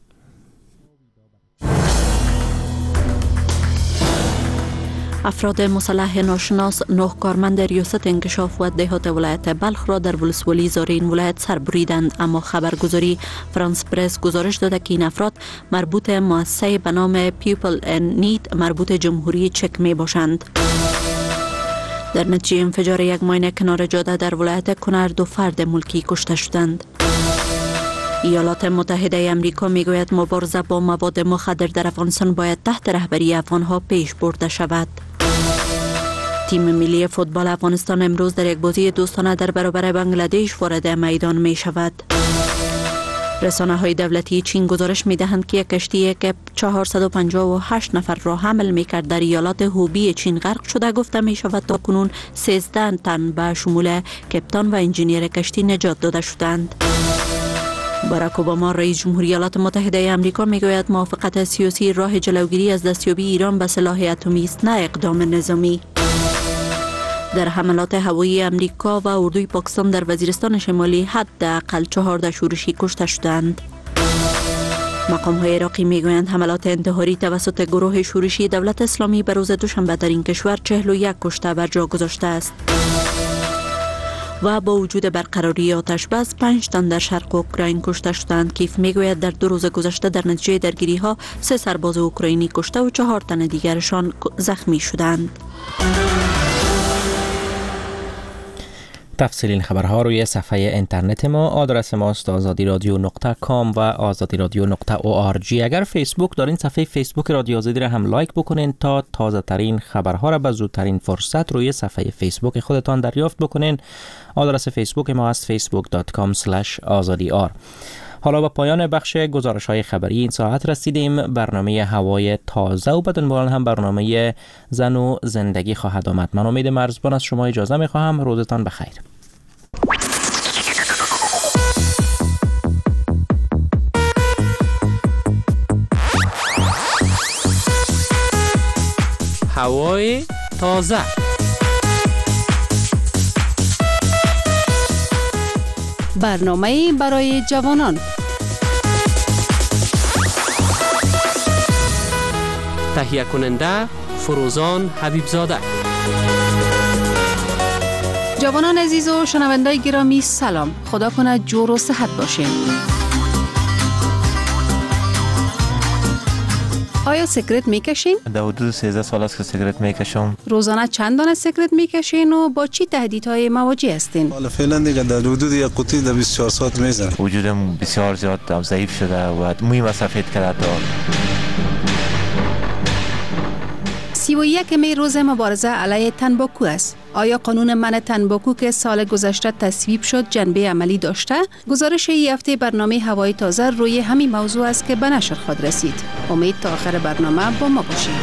افراد مسلح ناشناس 9 کارمند ریاست انکشاف و دهات ولایت بلخ را در ولسوالی زارین ولایت سر بریدند، اما خبرگزاری فرانس پرس گزارش داده که این افراد مربوط مؤسسه به نام پیپل ان نید مربوط جمهوری چک می باشند. در نتیجه انفجار یک ماین کنار جاده در ولایت کنر 2 فرد ملکی کشته شدند. ایالات متحده امریکا میگوید مبارزه با مواد مخدر در افغانستان باید تحت رهبری افغانها پیش برده شود. تیم ملی فوتبال افغانستان امروز در یک بازی دوستانه در برابر بنگلادش وارد میدان می شود. رسانه های دولتی چین گزارش می دهند که یک کشتی که 458 نفر را حمل می کرد در ایالات هوبی چین غرق شده. گفته می شود تا کنون 13 تن به شمول کپتان و انجینیر کشتی نجات داده شدند. باراک اوباما رئیس جمهوری ایالات متحده آمریکا میگوید موافقت سیاسی راه جلوگیری از دستیابی ایران به سلاح اتمی است، نه اقدام نظامی. در حملات هوایی امریکا و اردوی پاکستان در وزیرستان شمالی حداقل 14 شورشی کشته شدند. مقام‌های عراقی میگویند حملات انتحاری توسط گروه شورشی دولت اسلامی به روز دوشنبه در این کشور 41 کشته بر جا گذاشته است. و با وجود برقراری آتش بس 5 تن در شرق اوکراین کشته شدند. کیف میگوید در 2 روز گذشته در نتیجه درگیری ها 3 سرباز اوکراینی کشته و 4 تن دیگرشان زخمی شدند. تفصیل این خبرها روی صفحه اینترنت ما، آدرس ماست azadiradio.com و azadiradio.org. اگر فیسبوک دارین صفحه فیسبوک رادیو آزادی را هم لایک بکنین تا تازه ترین خبرها را به زودترین فرصت روی صفحه فیسبوک خودتان دریافت بکنین. آدرس فیسبوک ما است facebook.com/azadiyar. حالا به پایان بخش گزارش‌های خبری این ساعت رسیدیم. برنامه هوای تازه و به دنبال هم برنامه زن و زندگی خواهد آمد. من امید مرزبان از شما اجازه می‌خواهم. روزتان بخیر. هوای تازه. برنامه برای جوانان. تهیه کننده فروزان حبیبزاده. جوانان عزیز و شنونده گرامی سلام. خدا کنه جور و صحت باشین. آیا سیگارت میکشین؟ در حدود 13 سال است که سیگارت میکشم. روزانه چند دانه سیگارت میکشین و با چی تهدیدهای مواجه هستین؟ حالا فعلا دیگه در حدود یک قطعه در 24 ساعت میزنم. وجودم بسیار زیاد ضعیف شده و مویم سفید کرده. 31 می روز مبارزه علیه تنباکو است. آیا قانون منع تنباکو که سال گذشته تصویب شد جنبه عملی داشته؟ گزارش این هفته برنامه هوای تازه روی همین موضوع است که به نشر خواهد رسید. امید تا آخر برنامه با ما باشید.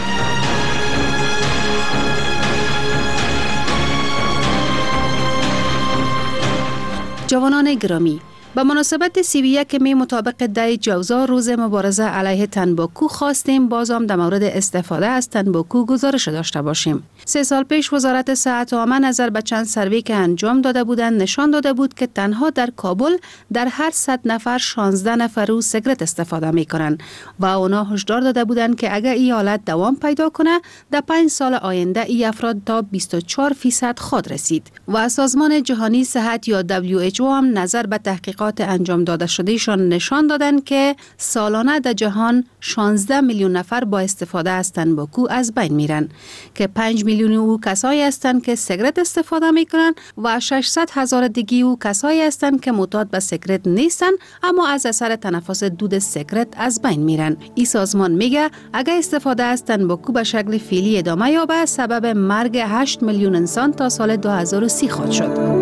جوانان گرامی، به مناسبت 31 می مطابق 10 جوزا روز مبارزه علیه تنباکو خواستیم بازم در مورد استفاده از تنباکو گزارش داشته باشیم. 3 سال پیش وزارت صحت عامه نظر به چند سروی که انجام داده بودند نشان داده بود که تنها در کابل در هر 100 نفر 16 نفر رو سیگرت استفاده می کنند و اونا هشدار داده بودند که اگر این حالت دوام پیدا کنه در 5 سال آینده این افراد تا 24% خود رسید. و سازمان جهانی صحت یا WHO هم نظر به تحقیقات انجام داده شدهشان نشان دادند که سالانه در جهان 16 میلیون نفر با استفاده از تنباکو از بین میرن که 5 میلیون او کسایی هستند که سیگرت استفاده میکنن و 600,000 دیگه او کسایی هستند که معتاد به سیگرت نیستن اما از اثر تنفس دود سیگرت از بین میرن. این سازمان میگه اگر استفاده از تنباکو به شکل فعلی ادامه یابه سبب مرگ 8 میلیون انسان تا سال 2030 خواهد شد.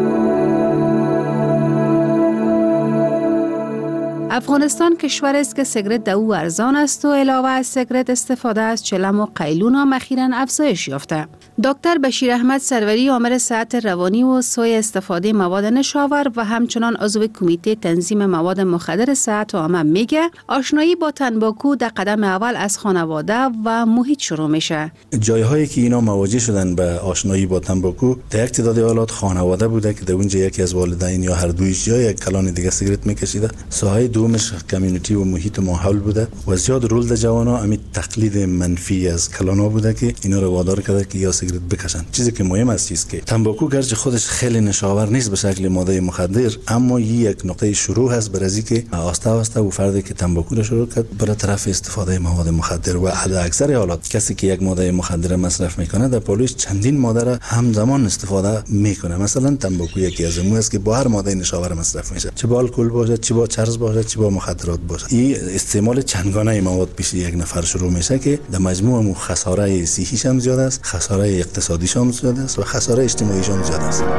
افغانستان کشور است که سیگرت در او ارزان است و علاوه از سیگرت استفاده از چلم و قیلون هم اخیراً افزایش یافته. دکتر بشیر احمد سروری آمر صحت روانی و سوی استفاده مواد نشاور و همچنان عضو کمیته تنظیم مواد مخدر صحت عامه میگه آشنایی با تنباکو در قدم اول از خانواده و محیط شروع میشه. جایهایی که اینا مواجه شدن به آشنایی با تنباکو در یک تعداد حالات خانواده بوده که در اونجا یکی از والدین یا هر دویش یا یک کلان دیگه سیگرت میکشیده. ساحه دومش کمیونیتی و محیط ماحول بوده و زیاد رول در جوانا همین تقلید منفی از کلانا بوده که اینا رو وادار کرده که یا سیگرت بکشن. چیزی که مهم است چیز که تنباکو گرچه خودش خیلی نشاور نیست به شکل ماده مخدر اما یک نقطه شروع هست برای اینکه آسته آسته و فردی که تنباکو را شروع کرد بر طرف استفاده مواد مخدر و در اکثر حالات کسی که یک ماده مخدر مصرف میکنه در پالوش چندین ماده را همزمان استفاده میکنه. مثلا تنباکو یکی از اونها است که با هر ماده نشاور مصرف میشه، چه با الکل باشه، چه با چرس باشه، چه با مخدرات باشه. این استعمال چندگانه مواد پیش یک نفر شروع میشه که در مجموع خساره صحیش هم زیاد است، خساره اقتصادیش هم زیاد است و خساره اجتماعیش هم زیاد است.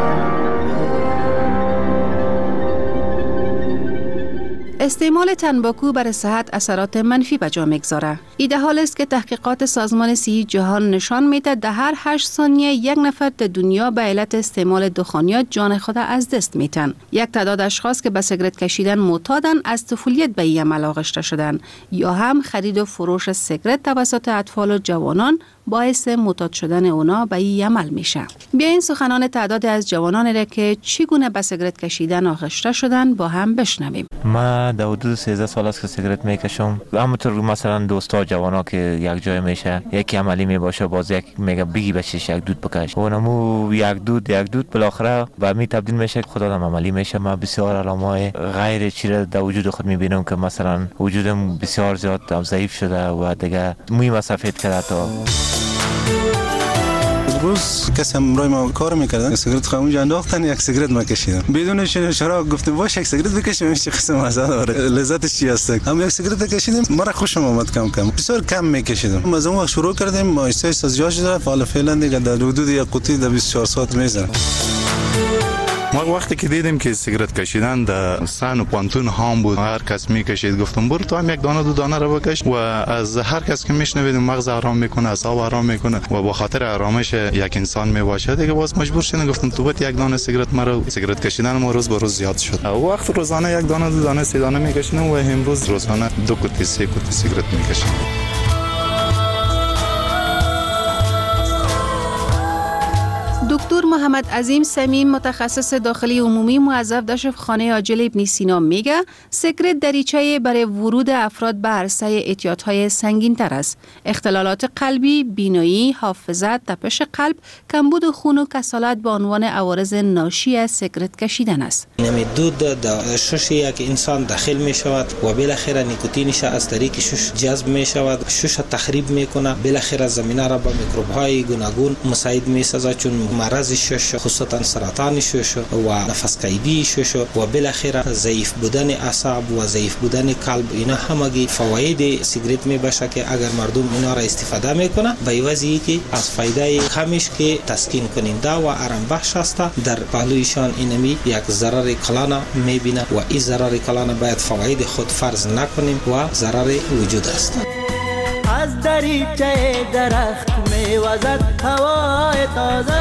استعمال تنباکو بر صحت اثرات منفی به جا میگذاره. این در حال است که تحقیقات سازمان صحت جهان نشان میده در هر 8 ثانیه یک نفر در دنیا به علت استعمال دخانیات جان خود از دست میتن. یک تعداد اشخاص که به سیگرت کشیدن معتادن از طفولیت به این عمل آغشته شدن یا هم خرید و فروش سیگرت توسط اطفال و جوانان باعث معتاد شدن اونا به این عمل میشه. بیاین سخنان تعداد از جوانان را که چگونه به سیگرت کشیدن آغشته شدن با هم بشنویم. من در حدود 13 سال است که سیگرت میکشم. همونطور مثلا دوستا جوانا که یک جای میشه یکی عملی میباشه باز یک میگه بگی بچش یک دود بکش اونمو یک دود بالاخره به می تبدیل میشه خدا هم عملی میشه. من بسیار علامای غیر چیره در وجود خود میبینم که مثلا وجودم بسیار زیاد ضعیف شده و دیگه مویم سفید کرده. تا روز کسی همراه ما کار میکردن سیگرت خاموش انداختن یک سیگرت ما کشیدم بدون شراب گفتم باش یک سیگرت بکشیم چه قسم مزه داره لذتش چی هست. هم یک سیگرت کشیدیم مرا خوشم اومد کم بسیار کم میکشیدم. از اون وقت شروع کردیم آهسته آهسته زیاد شد. حالا فعلا دیگه در حدود یک قوطی در 24 ساعت میزنم. ما وقتی که دیدیم که سیگرت کشیدن در سن و پانتون هام بود هر کس میکشید گفتم برو تو هم یک دانه دو دانه رو بکش و از هر کس که میشنویدیم مغز آرام میکنه اعصاب آرام میکنه و با خاطر آرامش یک انسان میباشه دیگه باز مجبور شدم گفتم تو باید یک دانه سیگرت مرا سیگرت کشیدن ما روز به روز زیاد شد. وقت روزانه یک دانه دو دانه سه دانه میکشیدم و امروز روزانه 2 قوطی 3 قوطی سیگرت میکشم. دکتر محمد عظیم سمیم متخصص داخلی عمومی موظف در شفاخانه عاجل ابن سینا میگه سیگرت دریچه برای ورود افراد به عرصه اعتیادهای سنگین تر است. اختلالات قلبی، بینایی، حافظه، تپش قلب، کمبود خون و کسالت به عنوان عوارض ناشی از سیگرت کشیدن است. دود در شش یک انسان داخل می شود و بالاخره نیکوتینش از طریق شش جذب می شود، شش تخریب می کنه، بالاخره زمینه را به میکروب های گوناگون مساعد می سازد چون مرض شش خصوصا سرطان شش و نفس قیدی شش و بالاخره ضعیف بودن اعصاب و ضعیف بودن قلب، اینا همگی فواید سیگرت می باشه که اگر مردم اینا را استفاده میکنه به عوضی که از فایده کمش که تسکین کننده و آرام بخش است در پهلویشان اینمی یک ضرر کلان میبینه و این ضرر کلان باید فواید خود فرض نکنیم و ضرر وجود است. از دریچه درخت میوزد هوای تازه.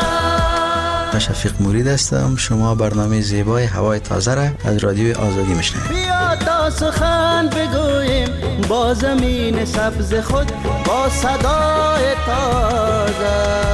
شفیق مرید هستم. شما برنامه زیبای هوای تازه را از رادیو آزادی میشنوید. بیا تا سخن بگوییم با زمین سبز خود با صدای تازه.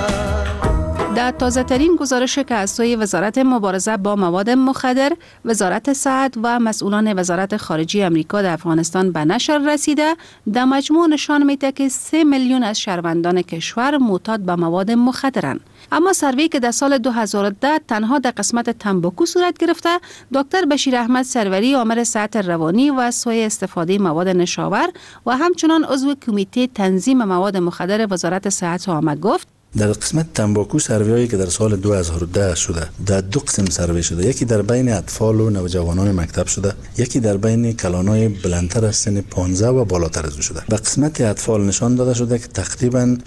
در تازه ترین گزارش که از سوی وزارت مبارزه با مواد مخدر، وزارت صحت و مسئولان وزارت خارجه امریکا در افغانستان به نشر رسیده، در مجموع نشان میده که 3 میلیون از شهروندان کشور معتاد به مواد مخدرند. اما سروی که در سال 2010 تنها در قسمت تنباکو صورت گرفته، دکتر بشیر احمد سروری، آمر صحت روانی و سوی استفاده مواد نشاور و همچنان عضو کمیته تنظیم مواد مخدر وزارت صحت عامه گفت در قسمت تنباکو سروی‌هایی که در سال 2010 شده در 2 قسم سروی شده، یکی در بین اطفال و نوجوانان مکتب شده، یکی در بین کلانای بلندتر از سن 15 و بالاتر از او شده. به قسمت اطفال نشان داده شده که تقریبا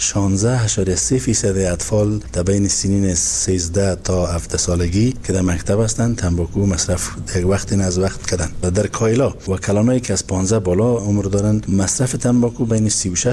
16.3% اطفال در بین سنین 13 تا 17 سالگی که در مکتب هستند تنباکو مصرف یک وقت از وقت کردن. در کایلا و کلانایی که از 15 بالا عمر دارند مصرف تنباکو بین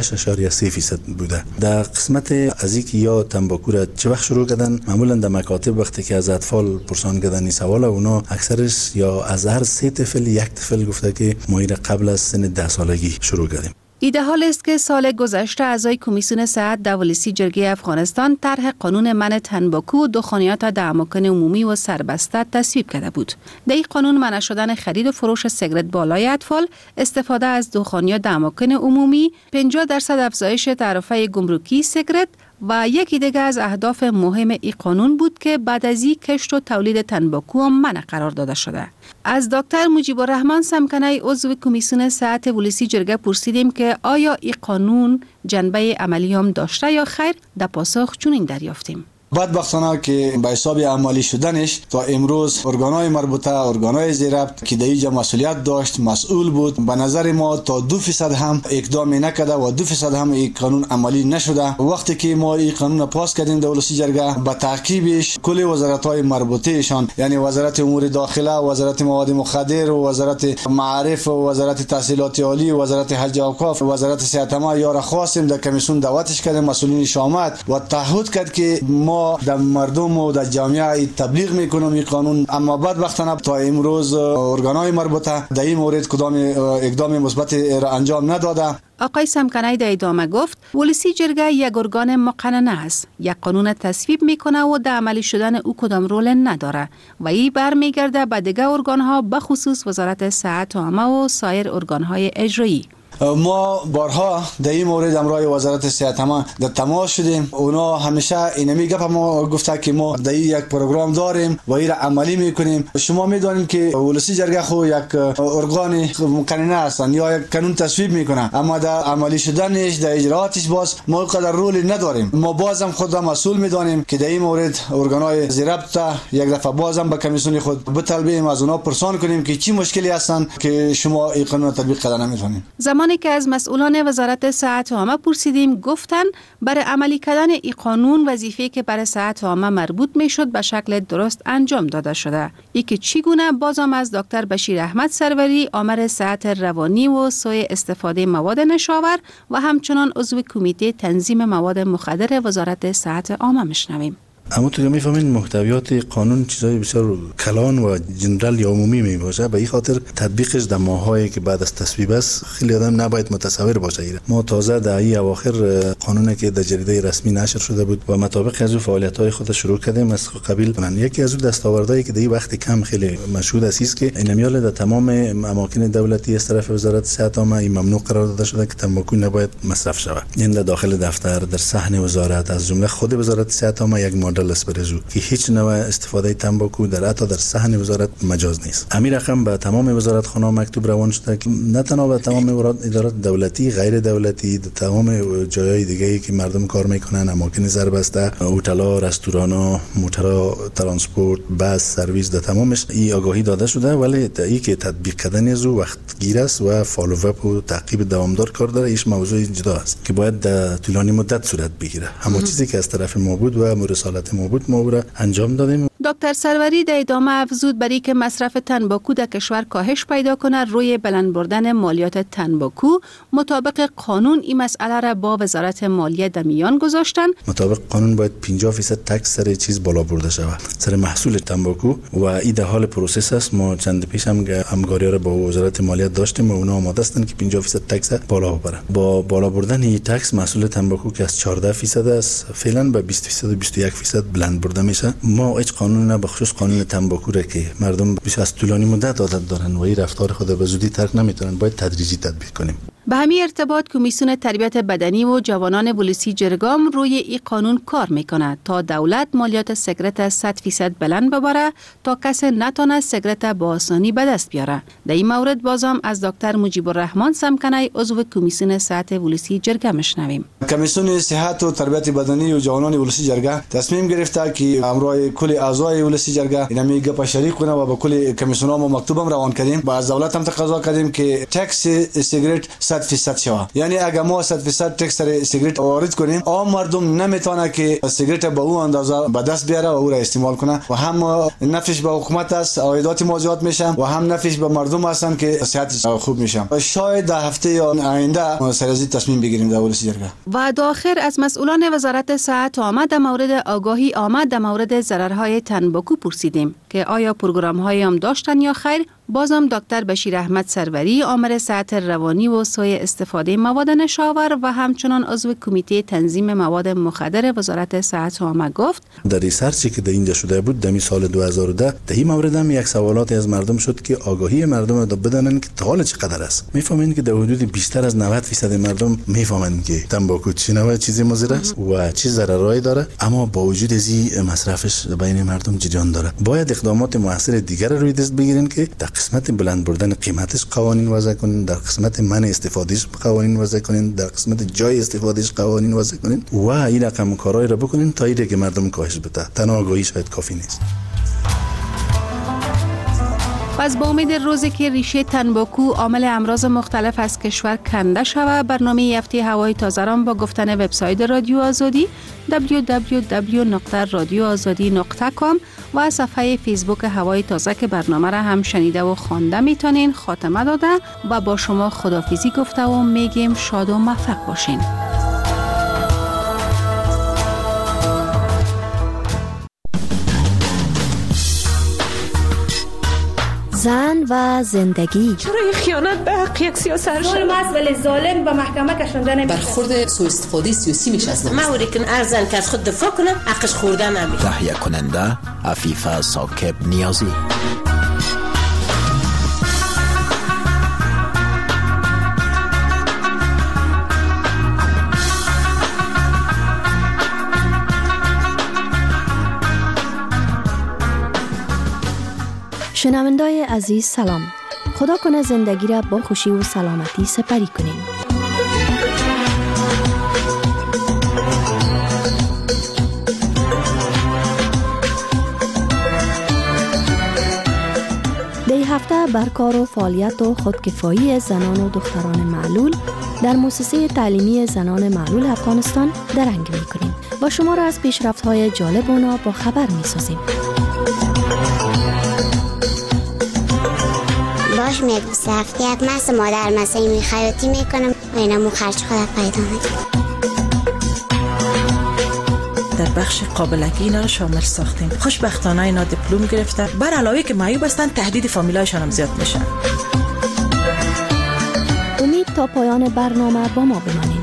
36.3% بوده. در قسمت از یا تنباکو را چه وقت شروع کردن؟ معمولا در مکاتب وقتی که از اطفال پرسان کردن این سوال، اونا اکثرش یا از هر 3 طفل 1 طفل گفته که ما این قبل از سن 10 سالگی شروع کردیم. ایده حال است که سال گذشته اعضای کمیسیون صحت در ولسی جرگه افغانستان طرح قانون منع تنباکو و دخانیات در اماکن عمومی و سربسته تصویب کرده بود. در این قانون منع شدن خرید و فروش سیگرت بالای اطفال، استفاده از دخانیات در اماکن عمومی، 50% افزایش تعرفه گمرکی سیگرت و یکی دیگر از اهداف مهم این قانون بود که بعد از این کشت و تولید تنباکو منع قرار داده شده. از دکتر مجیب الرحمن سمکنی، عضو کمیسیون صحت ولسی جرگه پرسیدیم که آیا این قانون جنبه عملی هم داشته یا خیر؟ در پاسخ چنین دریافتیم. بدبختانه که به حساب عملی شدنش تا امروز ارگانهای مربوطه، ارگانهای زیربط که در اینجا مسئولیت داشت، مسئول بود، به نظر ما تا 2% هم اقدامی نکرده و 2% هم این قانون عملی نشده. وقتی که ما این قانون پاس کردیم در ولسی جرگه، به تعقیبش کل وزارت‌های مربوطهشان، یعنی وزارت امور داخله، وزارت مواد مخدر، وزارت معارف، وزارت تحصیلات عالی، وزارت حج و اوقاف، وزارت صحت ما یار خواستیم در کمیسیون دعوتش کردیم، مسئولینش آمد و تعهد کرد که ما در مردم و در جامعه تبلیغ میکنم این قانون. اما بدبختانه تا امروز ارگانهای مربوطه در این مورد کدام اقدام مثبت را انجام نداده. آقای سمکنی در ادامه گفت ولسی جرگه یک ارگان مقننه است، یک قانون تصویب میکنه و در عملی شدن او کدام رول نداره و این برمیگرده به دیگر ارگانها، به خصوص وزارت صحت عامه و سایر ارگانهای اجرایی. ما بارها در این مورد امروز وزارت صحت عامه در تماس شدیم. اونا همیشه اینمی گپ ما گفته که ما در یک پروگرام داریم و این را عملی میکنیم. شما میدونید که ولسی جرگه خو یک ارگان مقننه هستن یا یک قانون تصویب میکنه، اما در عملی شدنش، در اجراتش باز ما قدر رولی نداریم. ما بازم خود مسئول میدانیم که در این مورد ارگانهای زیربط یک دفعه بازم به کمیسیون خود بطلبیم، از اونا پرسان کنیم که چی مشکلی هستن که شما این قانون تطبیق کردن نمیتونید. زمانی که از مسئولان وزارت صحت عامه پرسیدیم، گفتن برای عملی کردن این قانون وظیفه که برای صحت عامه مربوط میشد به شکل درست انجام داده شده. یکی چگونه؟ بازم از دکتر بشیر احمد سروری، آمر صحت روانی و سوی استفاده مواد نشاور و همچنان عضو کمیته تنظیم مواد مخدر وزارت صحت عامه میشنویم. اما تو میفهمین محتویات قانون چیزای بسیار کلان و جنرال یا عمومی می باشه، به این خاطر تطبیقش در ماهایی که بعد از تصویب است خیلی آدم نباید متصور باشه. ما تازه در این اواخر قانونی که در جریده رسمی نشر شده بود و مطابق از فعالیت‌های خود شروع کردیم از قبیل کنن. یکی از دستاوردهایی که در این وقت کم خیلی مشهود است که اینمیال در تمام اماکن دولتی از طرف وزارت صحت عامه این ممنوع قرار داده شده که تنباکو نباید مصرف شود. این در داخل دفتر، در صحن وزارت، از جمله خود وزارت صحت عامه یک مدل است برجو که هیچ نوع استفاده تنباکو در حتی در صحن وزارت مجاز نیست. امیر رقم به تمام وزارت خانه مکتوب روان شده که نه تنها به تمام ادارات دولتی، غیر دولتی، تمام جایهای دیگه‌ای که مردم کار میکنن، اماکن زربسته، هتل‌ها، رستوران‌ها، موترها، ترانسپورت، بس، سرویس، در تمامش این آگاهی داده شده، ولی این که تطبیق کردن از وقت گیر است و فالو اپ و تعقیب دوامدار کار داره. ایش موضوع جدا است که باید در طولانی مدت صورت بگیره. همون چیزی که از طرف ما بود و رسالت ما بود ما را انجام دادیم. دکتر سروری در ادامه افزود برای که مصرف تنباکو در کشور کاهش پیدا کنه روی بلند بردن مالیات تنباکو مطابق قانون این مسئله را با وزارت مالیه در میان گذاشتن. مطابق قانون باید 50% تکس سر چیز بالا برده شود، سر محصول تنباکو، و این در حال پروسس است. ما چند پیش هم همکاری را با وزارت مالیه داشتیم و اونا آماده هستند که 50% تکس بالا ببرن. با بالا بردن این تکس محصول تنباکو که از 14% است فعلا به 20% و 21% بلند برده میشه. ما هیچ قانون نه بخصوص قانون تنباکو را که مردم بیش از طولانی مدت عادت دارن و این رفتار خود به زودی ترک نمیتونن، باید تدریجی تطبیق کنیم. به همین ارتباط کمیسیون تربیت بدنی و جوانان ولسی جرگام روی این قانون کار میکنه تا دولت مالیات سیگارت 100% بلند ببره تا کسی نتونه سیگارت با آسانی به دست بیاره. در این مورد بازم از دکتر مجیب الرحمن سمکنی عضو کمیسیون صحت ولسی جرگه میشنویم. کمیسیون صحت و تربیت بدنی و جوانان ولسی جرگه تصمیم گرفته که همراه کل اعضای ولسی جرگه اینا میگه با شریک کنه و با کل کمیسیون‌ها ما مکتوبم روان کردیم. با از دولت هم تقاضا کردیم که تکس سیگارت 100% شود. یعنی اگر ما 100% تکس سر سیگارت وارد کنیم، عام مردم نمیتونه که سیگارت به اون اندازه به دست بیاره و او را استعمال کنه و هم نفعش به حکومت است، عایدات موجود میشن و هم نفعش به مردم هستن که صحت خوب میشن. شاید در هفته یا آینده سرازی تصمیم بگیریم در ولسی جرگه. و داخل از مسئولان وزارت صحت آمد در مورد آگاهی آمد در مورد ضررهای تنباکو پرسیدیم که آیا پروگرام های هم داشتن یا خیر. بازم دکتر بشیر احمد سروری آمر صحت روانی و سوی استفاده مواد نشاور و همچنان عضو کمیته تنظیم مواد مخدر وزارت صحت عامه گفت در ریسرچی که در اینجا شده بود در سال 2010 در این مورد هم یک سوالاتی از مردم شد که آگاهی مردم را بدانند که تا حال چقدر است. میفهمند که در حدود بیشتر از 90% مردم میفهمند که تنباکو چی نوع چیزی مضر است و چه ضررایی داره، اما با وجود از این مصرفش بین مردم جریان داره. باید اقدامات موثر دیگر روی دست بگیرن که در قسمت بلند بردن قیمتش قوانین وضع کنین، در قسمت منع استفادهش قوانین وضع کنین، در قسمت جای استفادهش قوانین وضع کنین و این رقم کارهای را بکنین تا ایده که مردم کاهش بده. تنها آگاهی شاید کافی نیست. پس با امید روزی که ریشه تنباکو عامل امراض مختلف از کشور کنده شود، برنامه هفته هوای تازه را با گفتن وبسایت رادیو آزادی www.radioazadi.com و صفحه فیسبوک هوای تازه که برنامه را هم شنیده و خوانده میتونین خاتمه داده و با شما خداحافظی گفته و میگیم شاد و موفق باشین. زن و زندگی. چرا خیانت به حق یک سیاست ظلم است ولی ظالم به محکمه کشانده نمیشه. برخورد سوء استفاده سیاسی میشه از نمیشه. موری که ارزن که از خود دفاع کنه حقش خوردن نمیشه. تهیه کننده عفیفه ساکب نیازی. شنوندای عزیز سلام. خدا کنه زندگی را با خوشی و سلامتی سپری کنیم. در هفته بر کار و فعالیت و خودکفایی زنان و دختران معلول در مؤسسه تعلیمی زنان معلول افغانستان درنگ می‌کنیم و شما را از پیشرفت‌های جالب اونا با خبر می‌سازیم. باش میگم سفتی یک مست مادر مسایی میخیاطی میکنم و اینمو خرج خودت پیدا میکنم. در بخش قابلگی اینا رو شامل ساختیم. خوشبختانه اینا دیپلم گرفتن. بر علاوه که معیوب هستن تهدید فامیلایشان هم زیاد میشن. امید تا پایان برنامه با ما بمانید.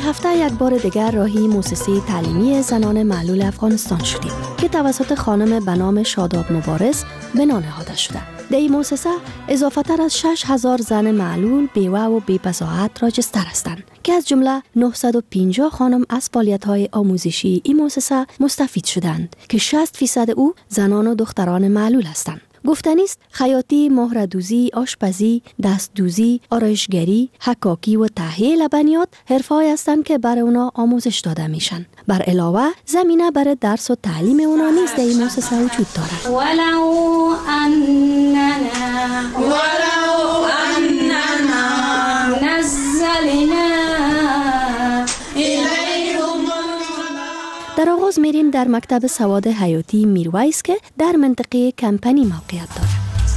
هفته یک بار دیگر راهی مؤسسه تعلیمی زنان معلول افغانستان شدیم که توسط خانم به نام شاداب مبارز بنا نهاده شده. در این مؤسسه اضافه تر از 6000 زن معلول بیوه و بی‌بضاعت راجستر هستند که از جمله 950 خانم از فعالیت‌های آموزشی این مؤسسه مستفید شدند که 60% او زنان و دختران معلول هستند. گفتنی است خیاطی، مهره‌دوزی، آشپزی، دستدوزی، آرایشگری، حکاکی و تهیه لبنیات حرفه‌ای هستند که برای اونا آموزش داده میشن. بر علاوه زمینه برای درس و تعلیم اونا نیز در این مؤسسه وجود دارد. ولو اننا نزلنا در آغاز میریم در مکتب سواد حیاتی میرویس که در منطقه کمپنی موقعیت دارد.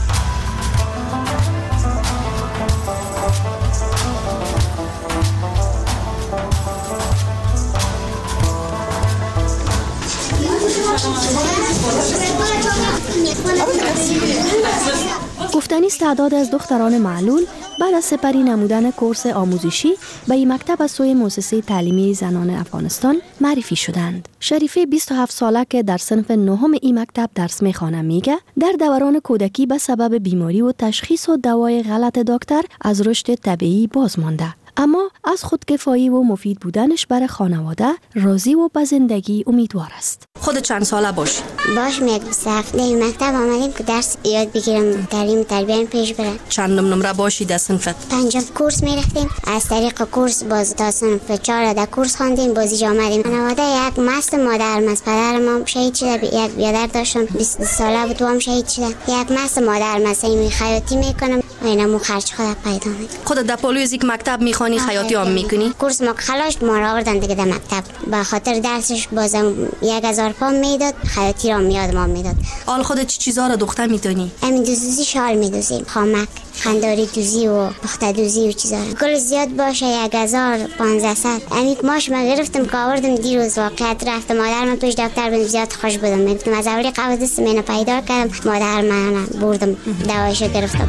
گفتنی است تعداد از دختران معلول بعد از سپری نمودن کورس آموزشی به این مکتب از سوی مؤسسه تعلیمی زنان افغانستان معرفی شدند. شریفه 27 ساله که در صنف نهم این مکتب درس میخوانه میگه در دوران کودکی به سبب بیماری و تشخیص و دوای غلط دکتر از رشد طبیعی باز مانده، اما از خودکفایی و مفید بودنش برای خانواده راضی و به زندگی امیدوار است. خود چند ساله باشی؟ باشم یک هفته مکتب آمدیم که درس یاد بگیرم، تعلیم تربیت پیش بره. چند نمره باشی در صنفت؟ 5 کورس میرفتیم. از طریق کورس باز تا صنف 4 در کورس خواندیم، بازی آمدیم. خانواده یک مست مادرم است. پدرم شهید شده، یک برادر داشتم 20 ساله بود، هم شهید شده. یک مست مادرم است. این خیاطی میکنم، اینم خرج خودم پیدا میکنم. خودت در پالوی یک مکتب میخوانی، خیاطی هم میکنی؟ کورس ما خلاص ما را آوردن دیگه در مکتب. به خاطر درسش بازم 1000 پوند میداد، خیاطی را میاد ما میداد. حال خودت چه چیزا را دختر میتونی؟ همین دوزی شال میدوزیم، خامک، خنداری دوزی و پخته دوزی و چیزا. کل زیاد باشه 1500. همین ماش ما گرفتم که آوردم دیروز، واقعیت رفتم مادر من پیش دکتر بودم، زیاد خوش بودم. میگفتم از اولی قبل دستم اینو پیدا کردم، مادر من بردم دوایشو گرفتم.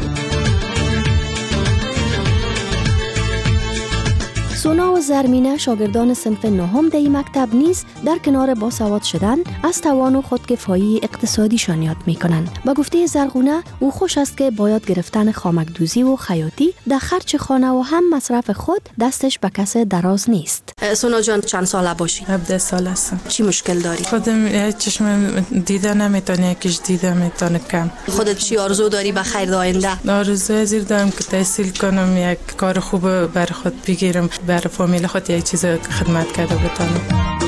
سونا و زرمینه شاگردان صنف نهم در این مکتب نیز در کنار باسواد شدن از توان و خودکفایی اقتصادیشان یاد میکنند. با گفته زرغونه او خوش است که باید گرفتن خامک دوزی و خیاطی در خرج خانه و هم مصرف خود دستش به کس دراز نیست. سونا جان چند ساله باشی؟ 17 سال هستم. چی مشکل داری؟ خودم چشم دیده نمیتونه، یکیش دیده میتونه کم. خودت چی آرزو داری به خیر آینده؟ آرزو ازیر دارم که تحصیل کنم، یک کار خوب برای خود بگیرم، برای فامیل خود یک چیز خدمت کرده بتونم.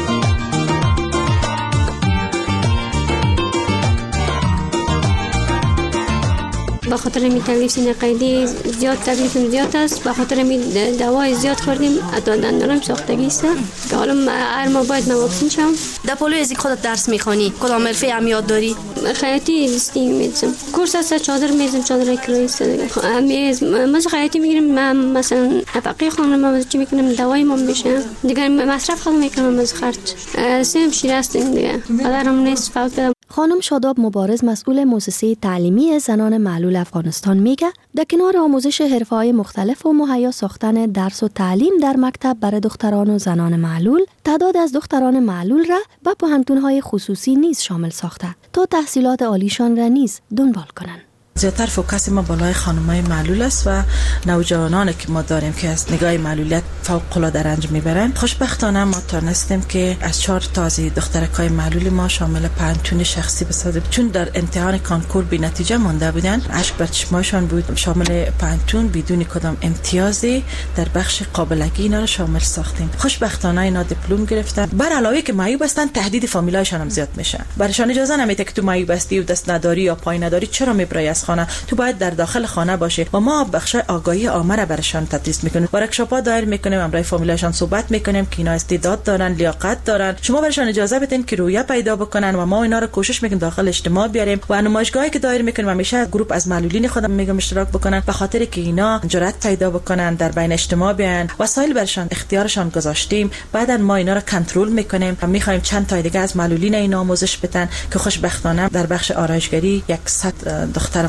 به خاطر می تکلیف سینه قیدی زیاد تکلیفم زیاد است، به خاطر می دوای زیاد خوردیم، حتی دندانم ساختگی است که حالا هر ماه باید واکسین شم. در پالوی از خودت درس میخوانی، کدام حرفه هم یاد داری؟ خیاطی دستی میزم، کورس است، چادر میزم، چادر کلایی است دیگه. میز مثلا خیاطی میگیرم، من مثلا افقی خانم ما چی میکنم، دوای ما میشه دیگه، مصرف خودم میکنم از خرج. سیم شیر است دیگه، پدرم نیست فوت کرد. خانم شاداب مبارز مسئول مؤسسه تعلیمی زنان معلول افغانستان میگه در کنار آموزش حرفه‌های مختلف و مهیا ساختن درس و تعلیم در مکتب برای دختران و زنان معلول، تعداد از دختران معلول را به پوهنتون‌های خصوصی نیز شامل ساخته تا تحصیلات عالیشان را نیز دنبال کنند. زیادتر فوکس ما بالای خانم‌های معلول است و نوجوانانی که ما داریم که از نگاه معلولیت فوق‌العاده رنج میبرند. خوشبختانه ما تونستیم که از 4 تا از دخترک‌های معلول ما شامل پنتون شخصی بسازیم، چون در امتحان کانکور بی نتیجه مانده بودن، اشک بر چشماشون بود. شامل پنتون بدون کدام امتیازی در بخش قابلگی اینا رو شامل ساختیم. خوشبختانه اینا دیپلم گرفتن. بر علاوه که معیوب هستن، تهدید فامیلایشان هم زیاد میشه. برایشان اجازه نمیده که تو معیوب هستی و دست نداری یا پای نداری چرا میبری از خانه، تو باید در داخل خانه باشی. و ما بخش آگاهی عامه را برشان تدریس میکنیم، ورکشاپ‌ها دایر میکنیم، همراه فامیلاشون صحبت میکنیم که اینا استعداد دارن، لیاقت دارن، شما برشان اجازه بدین که رویه پیدا بکنن و ما اینا رو کوشش میکنیم داخل اجتماع بیاریم. و نمایشگاهی که دایر میکنیم همیشه گروپ از معلولین خودم میگم اشتراک بکنن، به خاطر که اینا جرأت پیدا بکنن در بین اجتماع بیان. وسایل برشان اختیارشان گذاشتیم، بعدا ما اینا رو کنترل میکنیم و میخوایم چند تا دیگه از معلولین اینا آموزش بدن که خوشبختانه در بخش آرایشگری 100 دختر ما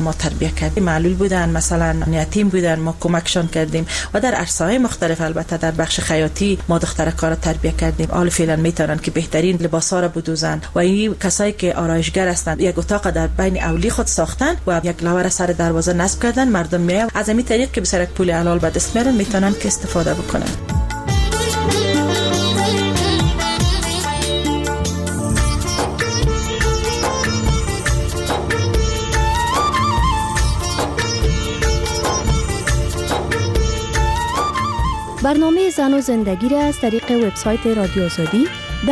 ما تربیت کردیم. معلول بودن، مثلا یتیم بودن، ما کمکشان کردیم و در عرصه‌های مختلف، البته در بخش خیاطی ما دخترکارا تربیت کردیم. حال فعلا میتونن که بهترین لباسا را بدوزن و این کسایی که آرایشگر هستند یک اتاق در بین اولی خود ساختن و یک لاور سر دروازه نصب کردن. مردم میان از این طریق که به سر پول حلال به دست میارن میتونن که استفاده بکنن. برنامه زن و زندگی را از طریق وبسایت رادیو آزادی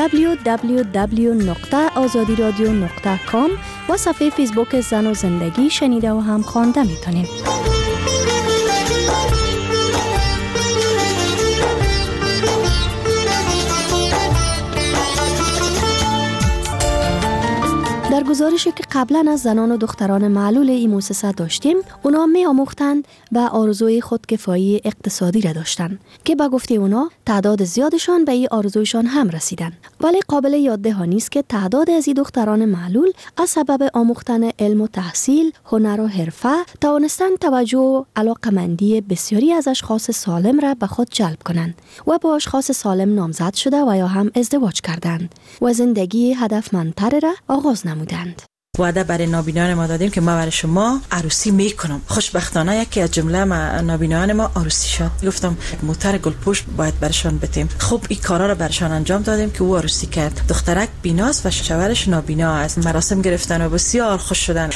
www.azadiradio.com و صفحه فیسبوک زن و زندگی شنیده و هم خوانده میتونید. در گزارشی که قبلا از زنان و دختران معلول این مؤسسه داشتیم، اونا می آموختند و آرزوی خودکفایی اقتصادی را داشتند که به گفته اونا تعداد زیادشان به این آرزویشان هم رسیدن. ولی قابل یاد دهانی است که تعداد از این دختران معلول از سبب آموختن علم و تحصیل، هنر و حرفه توانستند توجه و علاقمندی بسیاری از اشخاص سالم را به خود جلب کنند و با اشخاص سالم نامزد شده و یا هم ازدواج کردند و زندگی هدفمندتر را آغاز نمودند. وعده برای نابینایان ما دادیم که ما برای شما عروسی میکنم. خوشبختانه یکی از جمله نابینایان ما عروسی شد. گفتم موتر گلپوش باید برشان بتیم. خب این کارا رو برشان انجام دادیم که او عروسی کرد. دخترک بیناست و شوهرش نابینا است. مراسم گرفتن و بسیار خوش شدن.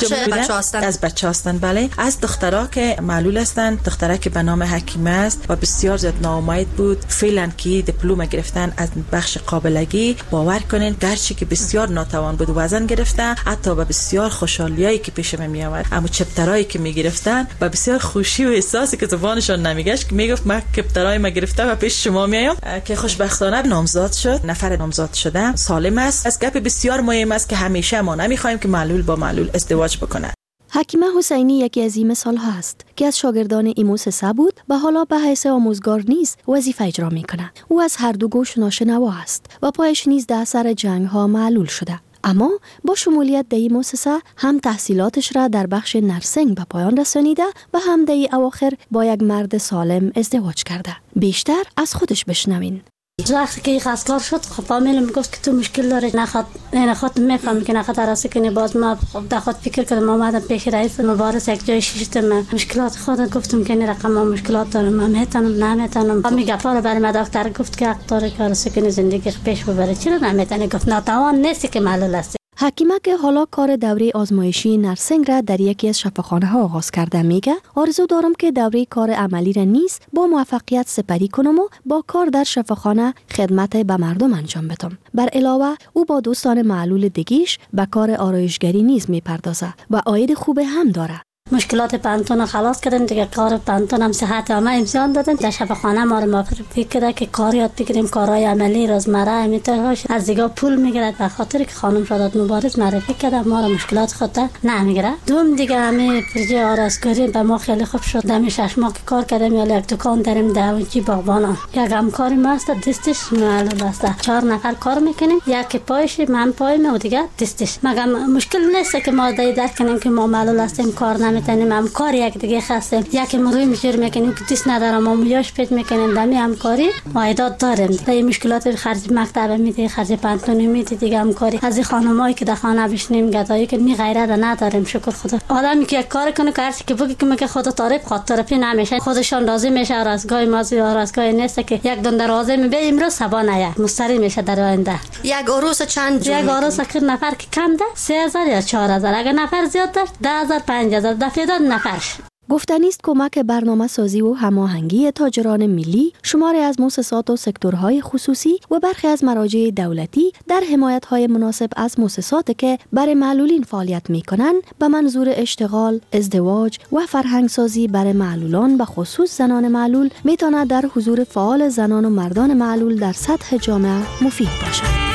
از بچه هستن. بله، از دخترها که معلول هستند، دخترک که به نام حکیمه است و بسیار زیاد ناامید بود، فعلا که دیپلم گرفتن از بخش قابلگی، باور کنین گرچه که بسیار ناتوان بود وزن گرفته، حتی با بسیار خوشحالیایی که پیش من می آمد، اما چپترایی که می گرفتن با بسیار خوشی و احساسی که زبانشان نمیگشت که میگفت من چپترای ما گرفتم و پیش شما میام، که خوشبختانه نامزاد شد. نفر نامزاد شده سالم است. از گپ بسیار مهم است که همیشه ما نمیخوایم که معلول با معلول ازدواج بکنه. حکیمه حسینی یکی از این مثال‌ها است که از شاگردان این مؤسسه بود و حالا به حیث آموزگار نیز وظیفه اجرا میکنه. او از هر دو گوش ناشنوا است و پایش نیز در اثر جنگ‌ها معلول شده. اما با شمولیت در این مؤسسه هم تحصیلاتش را در بخش نرسنگ به پایان رسانیده و هم در اواخر با یک مرد سالم ازدواج کرده. بیشتر از خودش بشنوین. وقتی که خواستگار شد، خب فامیلم میگفت که تو مشکل داری، نخواد میفهمی که نخواد عروسی کنی. باز ما در خود فکر کردم، اومدم پیش رئیس مبارز یک جای شیشتم مشکلات خودم گفتم که این رقم ما مشکلات دارم، من میتونم نمیتونم. میگفت برای ما دکتر گفت که حق داره که عروسی کنی، زندگی پیش ببره. چرا نمیتونی؟ گفت ناتوان نیستی که معلول هستی. حکیمه که حالا کار دوره آزمایشی نرسنگ را در یکی از شفاخانه ها آغاز کرده میگه آرزو دارم که دوره کار عملی را نیز با موفقیت سپری کنم و با کار در شفاخانه خدمت به مردم انجام بدم. بر علاوه او با دوستان معلول دیگیش به کار آرایشگری نیز میپردازه و عاید خوب هم داره. مشکلات پانتون خلاص کردن دیگه، کار پانتون هم صحت همه امتحان دادن. در شفاخانه ما رو موفق فکر که کار یاد بگیریم، کارهای عملی روزمره میتوناش از دیگه پول میگیرد به خاطر که خانم شادات مبارز معرفی کرده ما رو مشکلات خود نمیگیره. دوم دیگه همه پروژه آرایشگری به ما خیلی خوب شد. دم 6 ماه که کار کردم یا یک دکان داریم داوینچی باغبانا، یک همکاری ما است دستش معلول است. 4 نفر کار میکنیم، یک پایش من پایم و دیگه دستش. مگه مشکل نیست که ما درک کنیم که ما معلول هستیم کار نمیتونیم. همکاری یک دیگه خاصه یک روی میجور میکنیم که دست ندارم ما میاش پیش میکنیم. دمی همکاری عایدات داریم. دیگه مشکلات خرج مکتب میده، خرج پانتون میده، دیگه همکاری از خانمایی که در خانه بشینیم گدایی که می غیرت نداریم. شکر خدا. آدمی که یک کار کنه که هرچی که بگه که میگه خدا تعریف خاطر طرفی نمیشه، خودشان راضی میشه. رازگاه مازی رازگاه نیست که یک دون دروازه میبه امروز صبح نه مستری میشه در آینده. یک عروس چند جور؟ یک عروس که نفر که کم ده 3000 یا 4000، اگر نفر زیاد داشت 10000 5000 دفعه داد نفرش. گفتنی است کمک برنامه سازی و هماهنگی تاجران ملی، شماری از مؤسسات و سکتورهای خصوصی و برخی از مراجع دولتی در حمایت‌های مناسب از مؤسساتی که برای معلولین فعالیت می‌کنند به منظور اشتغال، ازدواج و فرهنگسازی برای معلولان به خصوص زنان معلول می‌تواند در حضور فعال زنان و مردان معلول در سطح جامعه مفید باشد.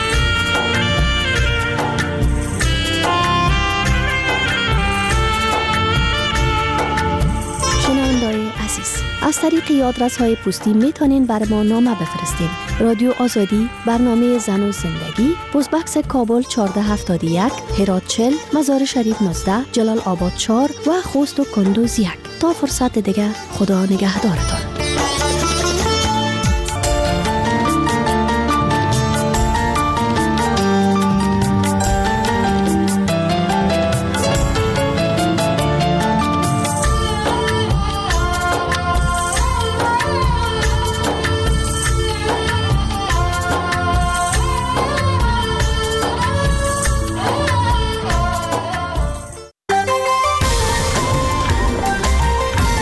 عزیز از طریق آدرس های پستی میتونین بر ما نامه بفرستین. رادیو آزادی، برنامه زن و زندگی، پست‌بکس کابل 1471، هرات 40، مزار شریف 19، جلال آباد 4 و خوست و کندوز 1. تا فرصت دیگه، خدا نگهدارتان.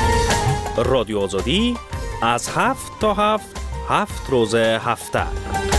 رادیو آزادی از 7 تا 7 روز هفته